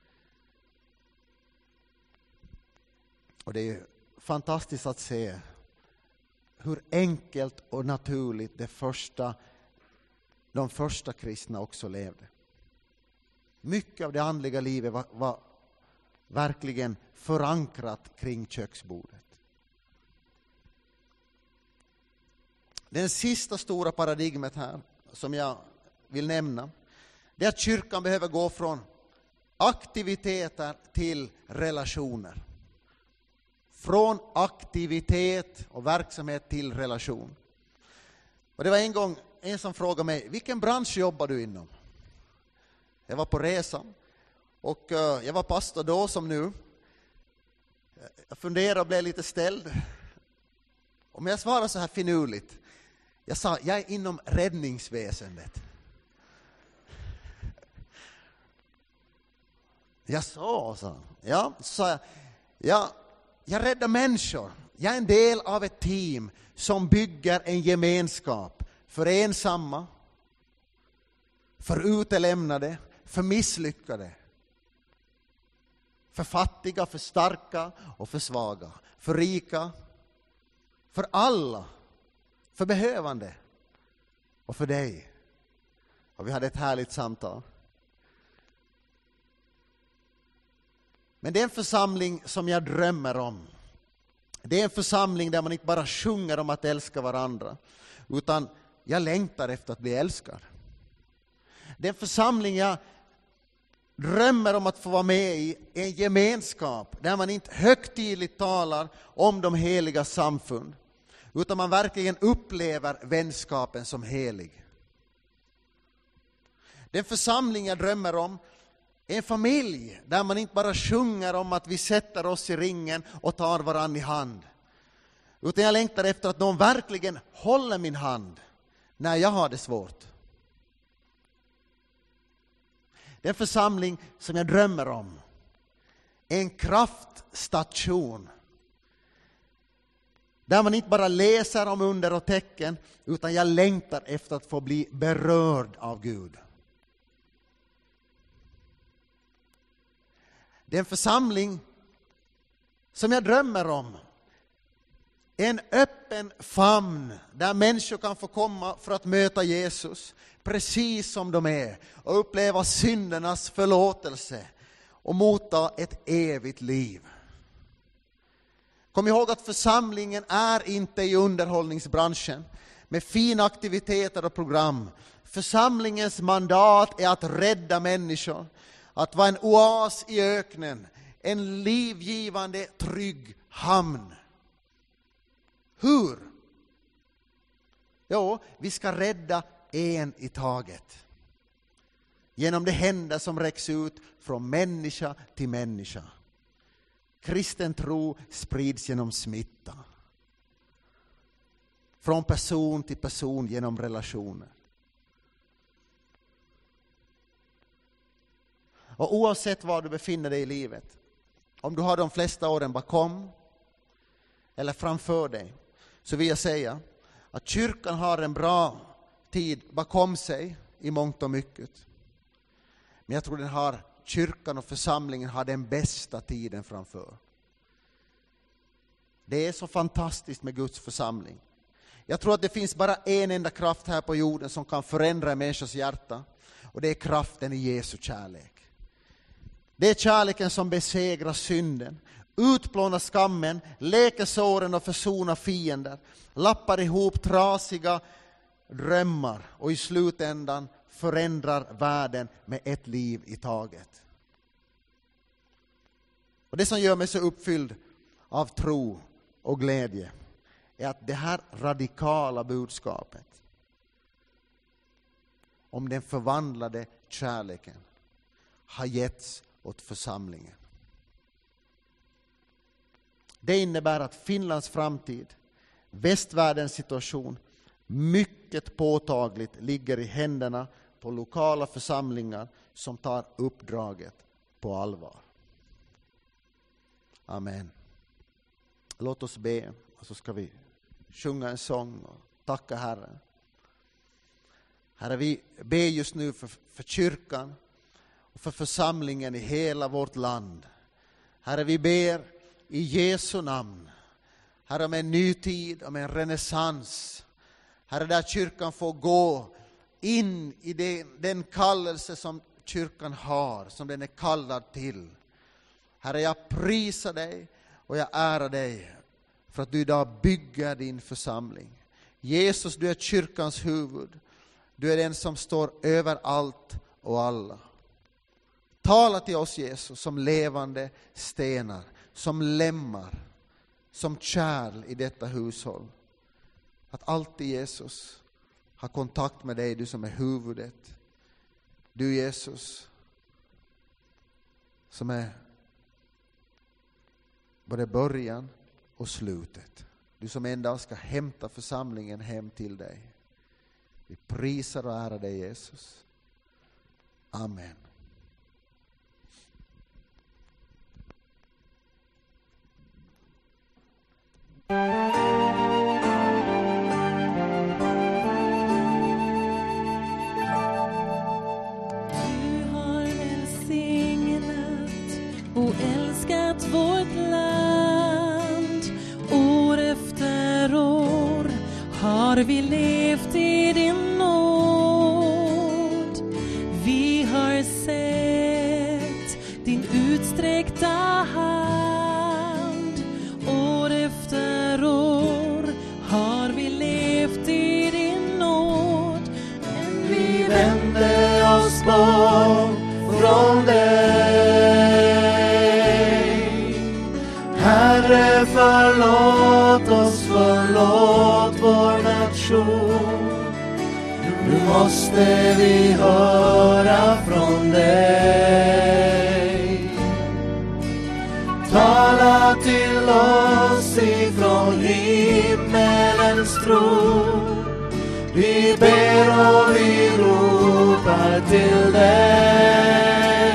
Och det är fantastiskt att se hur enkelt och naturligt det första, de första kristna också levde. Mycket av det andliga livet var, var verkligen förankrat kring köksbordet. Den sista stora paradigmet här som jag vill nämna, det är att kyrkan behöver gå från aktiviteter till relationer. Från aktivitet och verksamhet till relation. Och det var en gång en som frågade mig, vilken bransch jobbar du inom? Jag var på resa och uh, jag var pastor då som nu. Jag funderade och blev lite ställd. Om jag svarar så här finurligt. Jag sa, jag är inom räddningsväsendet. Jag sa, så. Ja, så sa jag, ja, jag räddar människor. Jag är en del av ett team som bygger en gemenskap för ensamma, för utelämnade, för misslyckade, för fattiga, för starka och för svaga, för rika, för alla, för behövande och för dig. Och vi hade ett härligt samtal. Men det är en församling som jag drömmer om. Det är en församling där man inte bara sjunger om att älska varandra, utan jag längtar efter att bli älskad. Det är en församling jag drömmer om att få vara med i, en gemenskap där man inte högtidligt talar om de heliga samfund, utan man verkligen upplever vänskapen som helig. Det är en församling jag drömmer om, en familj där man inte bara sjunger om att vi sätter oss i ringen och tar varann i hand, utan jag längtar efter att någon verkligen håller min hand när jag har det svårt. Det är en församling som jag drömmer om, en kraftstation där man inte bara läser om under och tecken, utan jag längtar efter att få bli berörd av Gud. Det är en församling som jag drömmer om. En öppen famn där människor kan få komma för att möta Jesus precis som de är och uppleva syndernas förlåtelse och motta ett evigt liv. Kom ihåg att församlingen är inte i underhållningsbranschen med fina aktiviteter och program. Församlingens mandat är att rädda människor, att vara en oas i öknen, en livgivande trygg hamn. Hur? Jo, vi ska rädda en i taget. Genom de händer som räcks ut från människa till människa. Kristen tro sprids genom smitta. Från person till person genom relationer. Och oavsett var du befinner dig i livet, om du har de flesta åren bakom eller framför dig, så vill jag säga att kyrkan har en bra tid bakom sig i mångt och mycket. Men jag tror den har, kyrkan och församlingen har den bästa tiden framför. Det är så fantastiskt med Guds församling. Jag tror att det finns bara en enda kraft här på jorden som kan förändra en människas hjärta, och det är kraften i Jesu kärlek. Det är kärleken som besegrar synden, utplånar skammen, läker såren och försonar fiender, lappar ihop trasiga drömmar och i slutändan förändrar världen med ett liv i taget. Och det som gör mig så uppfylld av tro och glädje är att det här radikala budskapet om den förvandlade kärleken har getts åt församlingen. Det innebär att Finlands framtid, västvärldens situation, mycket påtagligt ligger i händerna på lokala församlingar som tar uppdraget på allvar. Amen. Låt oss be, och så ska vi sjunga en sång och tacka Herren. Herre, vi ber just nu för, för kyrkan och för församlingen i hela vårt land. Herre, vi ber i Jesu namn, Herre, om en ny tid, om en renässans. Herre, där kyrkan får gå in i det, den kallelse som kyrkan har, som den är kallad till. Herre, jag prisar dig och jag ärar dig för att du idag bygger din församling. Jesus, du är kyrkans huvud. Du är den som står över allt och alla. Tala till oss, Jesus, som levande stenar, som lemmar, som kärl i detta hushåll. Att alltid, Jesus, ha kontakt med dig, du som är huvudet. Du, Jesus, som är både början och slutet. Du som en dag ska hämta församlingen hem till dig. Vi prisar och ärar dig, Jesus. Amen. Du har välsignat och älskat vårt land. År efter år har vi levt i din nåd. Vi har sett din utsträckta hand. År efter år har vi levt i din nåd. Men vi vände oss bort från dig. Herre, förlåt oss, förlåt vår nation. Nu måste vi höra från dig. Tala till oss ifrån himmelens tron. Vi ber och vi ropar till dig.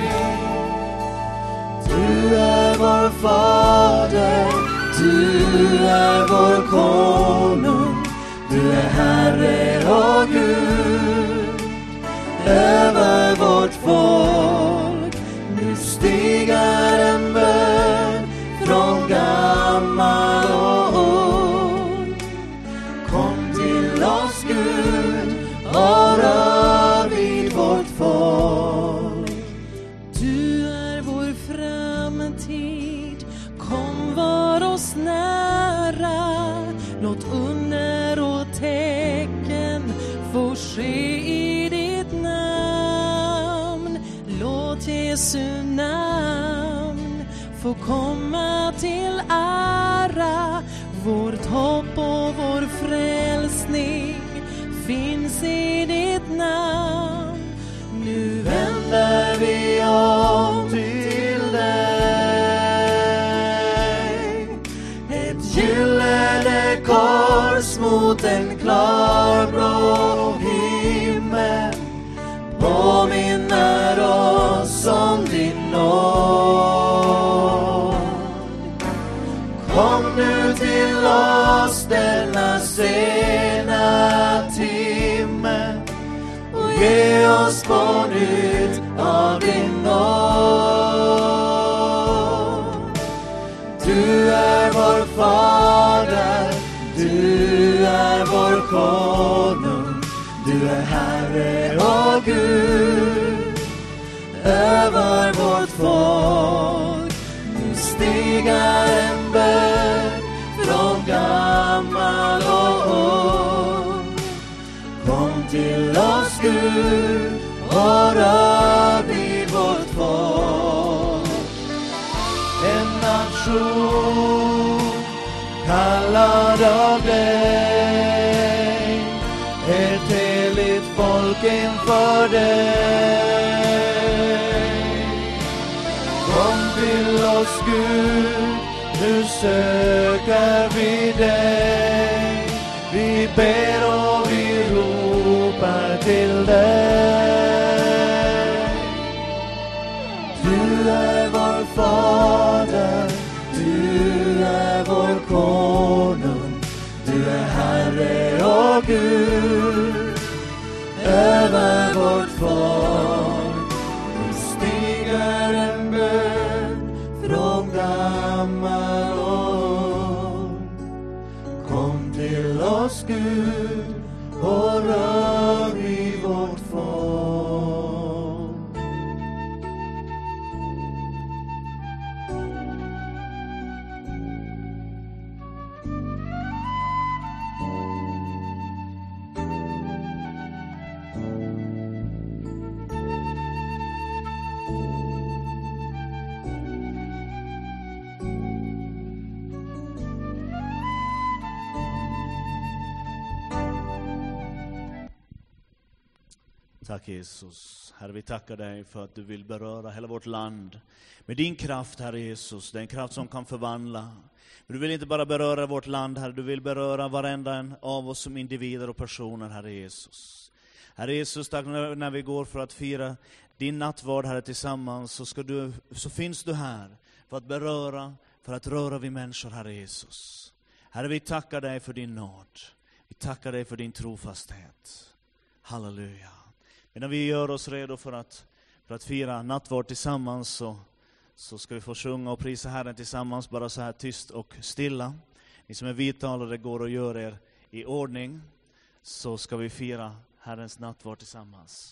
Du är vår fader, du är vår konung. Du är Herre och Gud över vårt folk. Nu stiger en bön från gammal och ung. Kom till oss, Gud, och rör vid vårt folk. Du är vår framtid, kom var oss nära. Låt under och tecken få ske i ditt namn. Låt Jesu namn få komma till ära. Vårt hopp och vår frälsning finns i ditt namn. Nu Vänder vi om till dig. Ett gyllene kors mot en klarblå himmel påminner oss om din nåd. Kom nu till oss denna sena timme och ge oss på nytt av din nåd. Du är vår fader, du är vår konung. Du är Herre och Gud över vårt folk. Nu stiger en bön från gammal och ung. Kom till oss, Gud, och rör vid vårt folk. En nation kallad av dig, ett heligt folk inför dig. Kom till oss, Gud, nu söker vi dig. Vi ber och vi ropar till dig. Du är vår fader, du är vår konung. Du är Herre och Gud över vårt folk. Nu stiger en bön från gammal och ung. Kom till oss, Gud, och rör vid vårt folk. Tack Jesus. Herre, vi tackar dig för att du vill beröra hela vårt land med din kraft, Herre Jesus. Den kraft som kan förvandla. Men du vill inte bara beröra vårt land, Herre. Du vill beröra varenda en av oss som individer och personer, Herre Jesus. Herre Jesus, tack när vi går för att fira din nattvard, Herre, tillsammans. Så, ska du, så finns du här för att beröra, för att röra vid människor, Herre Jesus. Herre, vi tackar dig för din nåd. Vi tackar dig för din trofasthet. Halleluja. Medan vi gör oss redo för att, för att fira nattvard tillsammans, så, så ska vi få sjunga och prisa Herren tillsammans, bara så här tyst och stilla. Ni som är vidtalare går och gör er i ordning, så ska vi fira Herrens nattvard tillsammans.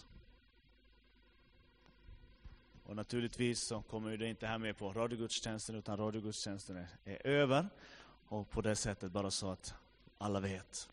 Och naturligtvis så kommer det inte här med på radiogudstjänsten, utan radiogudstjänsten är, är över. Och på det sättet bara så att alla vet.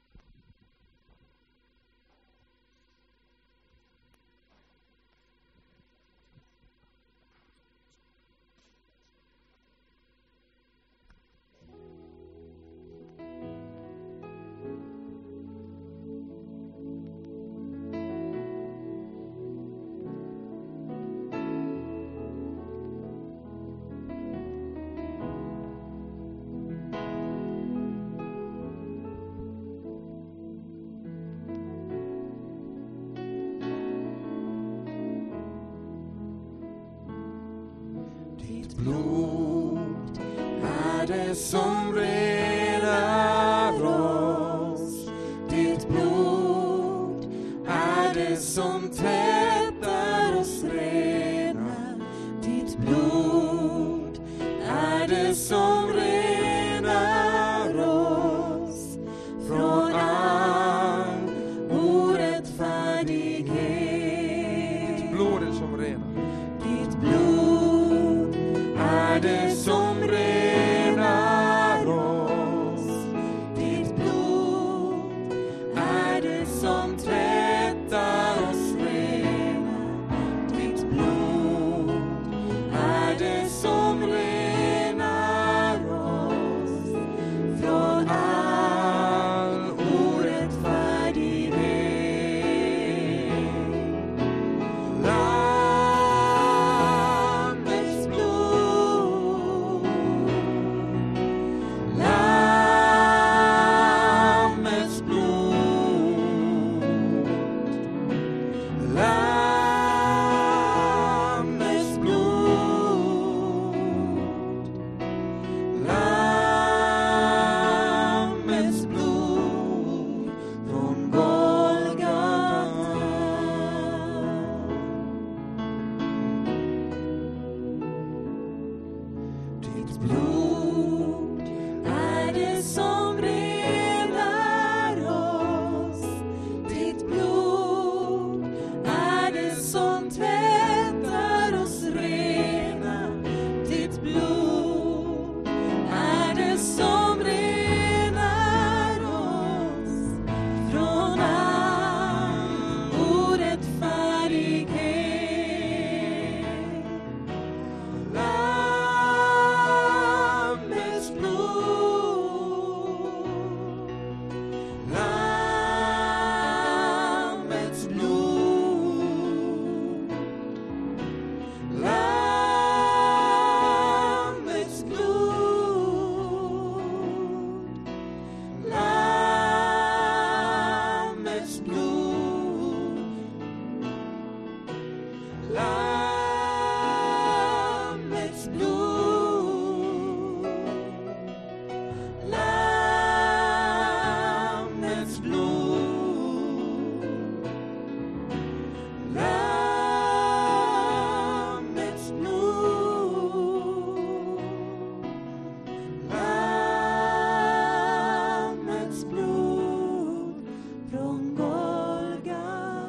Blod är det som renar oss. Ditt blod är det som tvättar oss rena. Ditt blod är det som renar oss från all orättfärdighet. Ditt blod är det som renar. Ditt blod är det som renar oss. Ditt blod är det som tvättar oss rena. Ditt blod är det som renar oss från all orättfärdighet. Lammets blod, Lammets blod, Lammets blod, Lammets blod från Golgata. Ditt blod är det som renar oss. Ditt blod är det som tvättar oss rena. Ditt blod är det som renar oss från all orättfärdighet. Lammets blod, Lammets blod, Lammets blod, Lammets blod, Lammets blod, Lammets blod, Lammets blod, Lammets blod från Golgata.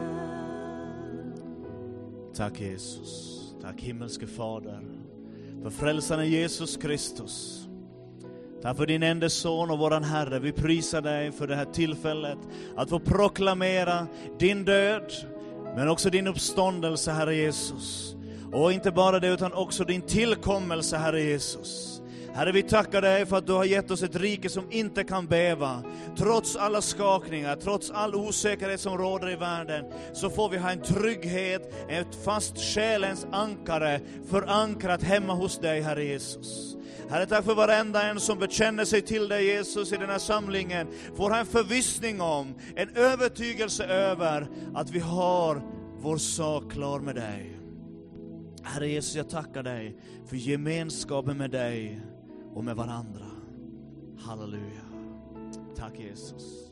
Tack Jesus. Tack himmelske Fader. För frälsaren Jesus Kristus. Tack för din enda son och våran Herre. Vi prisar dig för det här tillfället att få proklamera din död, men också din uppståndelse, Herre Jesus. Och inte bara det, utan också din tillkommelse, Herre Jesus. Herre, vi tackar dig för att du har gett oss ett rike som inte kan bäva. Trots alla skakningar, trots all osäkerhet som råder i världen, så får vi ha en trygghet, ett fast själens ankare, förankrat hemma hos dig, Herre Jesus. Herre, tack för varenda en som bekänner sig till dig, Jesus, i den här samlingen. Får ha en förvissning om, en övertygelse över att vi har vår sak klar med dig. Herre Jesus, jag tackar dig för gemenskapen med dig och med varandra. Halleluja. Tack Jesus.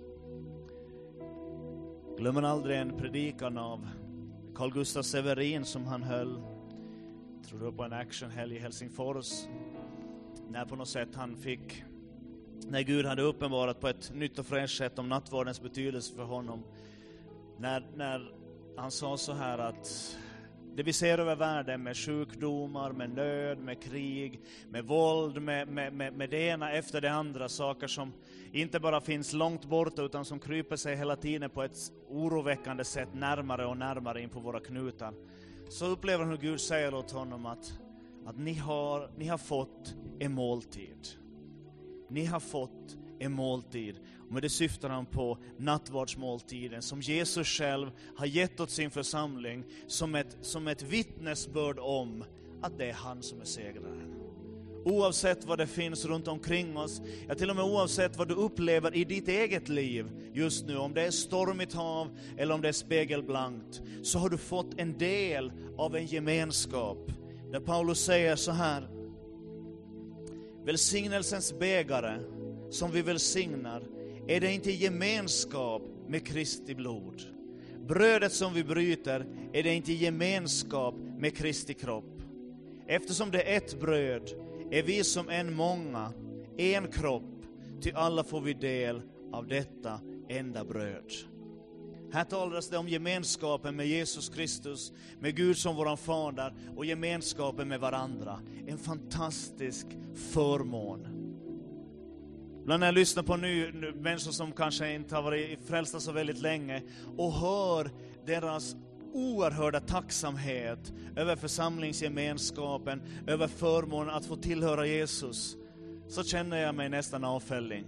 Glömmer aldrig en predikan av Carl Gustaf Severin som han höll, tror jag, på en actionhelg i Helsingfors. När på något sätt han fick, när Gud hade uppenbarat på ett nytt och fräscht sätt om nattvardens betydelse för honom. När, när han sa så här att det vi ser över världen med sjukdomar, med nöd, med krig, med våld, med, med, med, med det ena efter det andra, saker som inte bara finns långt borta utan som kryper sig hela tiden på ett oroväckande sätt närmare och närmare in på våra knutar. Så upplever han hur Gud säger åt honom att, att ni, har, ni har fått en måltid. Ni har fått en måltid. Och med det syftar han på nattvardsmåltiden som Jesus själv har gett åt sin församling som ett, som ett vittnesbörd om att det är han som är segraren. Oavsett vad det finns runt omkring oss, ja, till och med oavsett vad du upplever i ditt eget liv just nu, om det är stormigt hav eller om det är spegelblankt, så har du fått en del av en gemenskap. Där Paulus säger så här: välsignelsens bägare som vi välsignar, är det inte gemenskap med Kristi blod? Brödet som vi bryter, är det inte gemenskap med Kristi kropp? Eftersom det är ett bröd, är vi som en många, en kropp, till alla får vi del av detta enda bröd. Här talas det om gemenskapen med Jesus Kristus, med Gud som våran fader, och gemenskapen med varandra. En fantastisk förmån. Ibland när jag lyssnar på ny, människor som kanske inte har varit frälsta så väldigt länge och hör deras oerhörda tacksamhet över församlingsgemenskapen, över förmånen att få tillhöra Jesus, så känner jag mig nästan avfälling.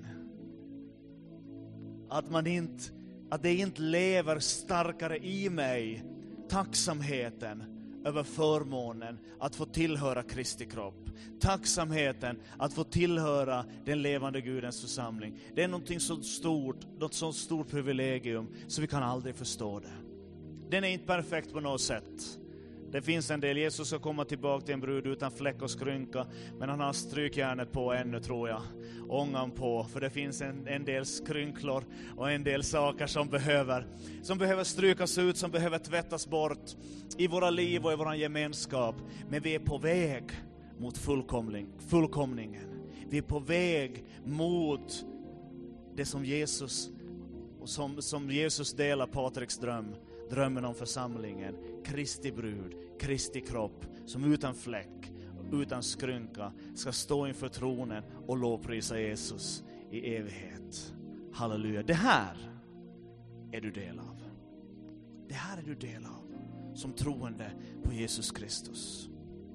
Att man inte, att det inte lever starkare i mig, tacksamheten över förmånen att få tillhöra Kristi kropp. Tacksamheten att få tillhöra den levande Gudens församling. Det är någonting så stort, något så stort privilegium så vi kan aldrig förstå det. Den är inte perfekt på något sätt. Det finns en del, Jesus ska komma tillbaka till en brud utan fläck och skrynka, men han har strykjärnet på ännu, tror jag. Ångan på, för det finns en, en del skrynklor och en del saker som behöver, som behöver strykas ut, som behöver tvättas bort i våra liv och i vår gemenskap. Men vi är på väg mot fullkomling, fullkomningen. Vi är på väg mot det som Jesus, och som, som Jesus delar Patriks dröm. Drömmen om församlingen, Kristi brud, Kristi kropp, som utan fläck, utan skrynka ska stå inför tronen och lovprisa Jesus i evighet. Halleluja. Det här är du del av. Det här är du del av som troende på Jesus Kristus.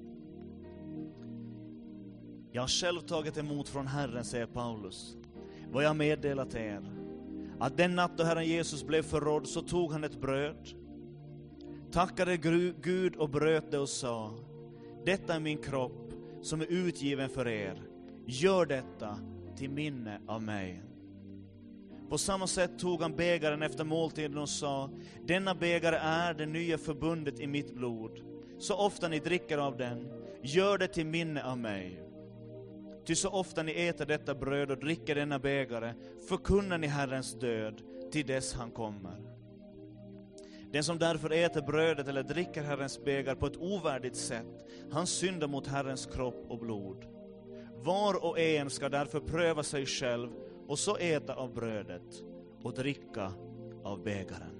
Jag har själv tagit emot från Herren, säger Paulus, vad jag meddelat er. Att den natt då Herren Jesus blev förrådd, så tog han ett bröd, tackade Gud och bröt det och sa: detta är min kropp som är utgiven för er. Gör detta till minne av mig. På samma sätt tog han bägaren efter måltiden och sa: denna bägare är det nya förbundet i mitt blod. Så ofta ni dricker av den, gör det till minne av mig. Ty så ofta ni äter detta bröd och dricker denna bägare, förkunnar ni Herrens död till dess han kommer. Den som därför äter brödet eller dricker Herrens bägare på ett ovärdigt sätt, han syndar mot Herrens kropp och blod. Var och en ska därför pröva sig själv och så äta av brödet och dricka av bägaren.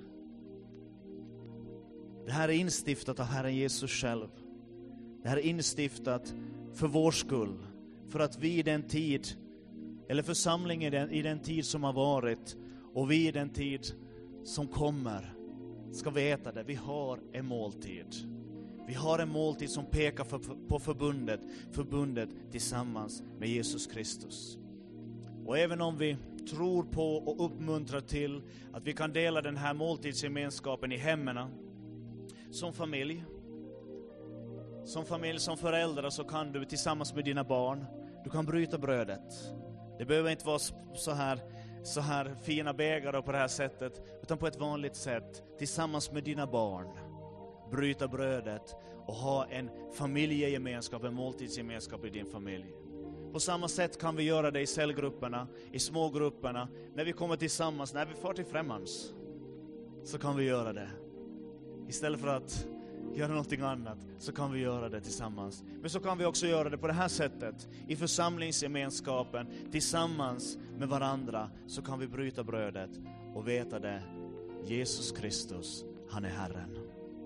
Det här är instiftat av Herren Jesus själv. Det här är instiftat för vår skull. För att vi i den tid, eller församlingen i den, i den tid som har varit, och vi i den tid som kommer, ska veta det. Vi har en måltid. Vi Vi har en måltid som pekar för, på förbundet, förbundet tillsammans med Jesus Kristus. Och även om vi tror på och uppmuntrar till att vi kan dela den här måltidsgemenskapen i hemmen, som familj, som familj, som föräldrar, så kan du tillsammans med dina barn, du kan bryta brödet. Det behöver inte vara så här, så här fina bägare på det här sättet, utan på ett vanligt sätt, tillsammans med dina barn, bryta brödet och ha en familjegemenskap, en måltidsgemenskap i din familj. På samma sätt kan vi göra det i cellgrupperna, i smågrupperna, när vi kommer tillsammans, när vi får till främmans, så kan vi göra det. Istället för att göra någonting annat, så kan vi göra det tillsammans. Men så kan vi också göra det på det här sättet, i församlingsgemenskapen, tillsammans med varandra, så kan vi bryta brödet och veta det. Jesus Kristus, han är Herren.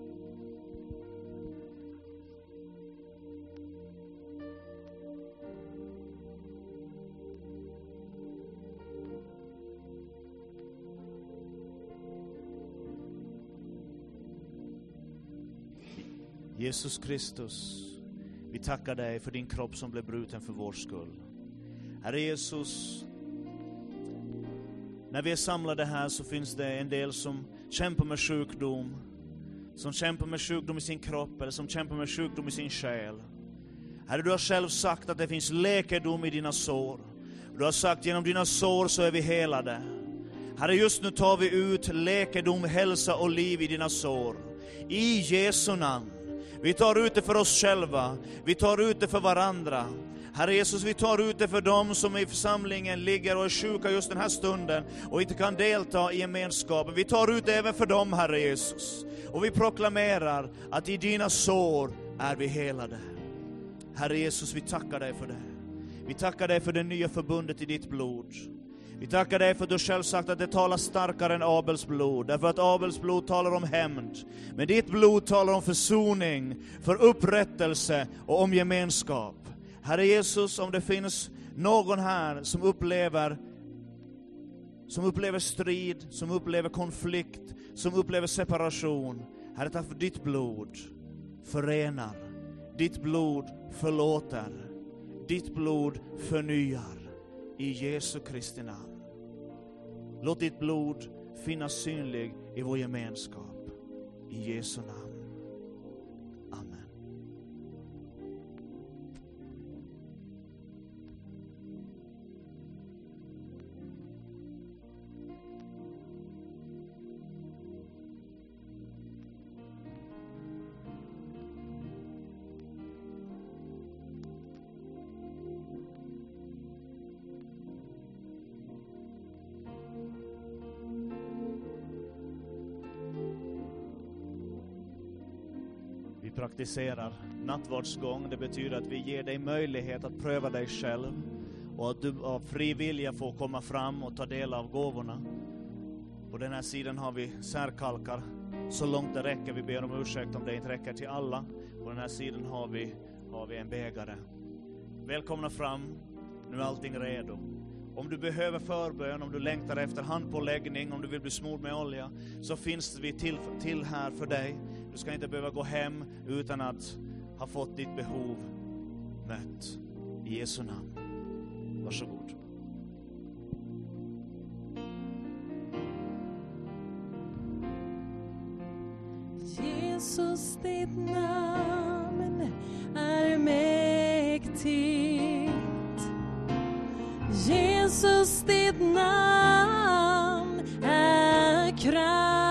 Jesus Kristus, vi tackar dig för din kropp som blev bruten för vår skull. Herre Jesus, när vi är samlade här så finns det en del som kämpar med sjukdom, som kämpar med sjukdom i sin kropp eller som kämpar med sjukdom i sin själ. Herre, du har själv sagt att det finns läkedom i dina sår. Du har sagt genom dina sår så är vi helade. Herre, just nu tar vi ut läkedom, hälsa och liv i dina sår. I Jesu namn. Vi tar ut det för oss själva. Vi tar ut det för varandra. Herre Jesus, vi tar ut det för dem som i församlingen ligger och är sjuka just den här stunden och inte kan delta i gemenskapen. Vi tar ut det även för dem, Herre Jesus. Och vi proklamerar att i dina sår är vi helade. Herre Jesus, vi tackar dig för det. Vi tackar dig för det nya förbundet i ditt blod. Vi tackar dig för att du själv sagt att det talar starkare än Abels blod. Därför att Abels blod talar om hämnd. Men ditt blod talar om försoning, för upprättelse och om gemenskap. Herre Jesus, om det finns någon här som upplever, som upplever strid, som upplever konflikt, som upplever separation. Herre, tack för ditt blod förenar. Ditt blod förlåter. Ditt blod förnyar. I Jesu Kristi namn. Låt ditt blod finnas synlig i vår gemenskap. I Jesu namn. Amen. Vi praktiserar nattvardsgång. Det betyder att vi ger dig möjlighet att pröva dig själv och att du av fri vilja får komma fram och ta del av gåvorna. På den här sidan har vi särkalkar så långt det räcker. Vi ber om ursäkt om det inte räcker till alla. På den här sidan har vi, har vi en bägare. Välkomna fram. Nu är allting redo. Om du behöver förbön, om du längtar efter handpåläggning, om du vill bli smord med olja, så finns vi till, till här för dig. Du ska inte behöva gå hem utan att ha fått ditt behov mött. I Jesu namn. Varsågod. Jesus, ditt namn är mäktigt. Jesus, ditt namn är kraft.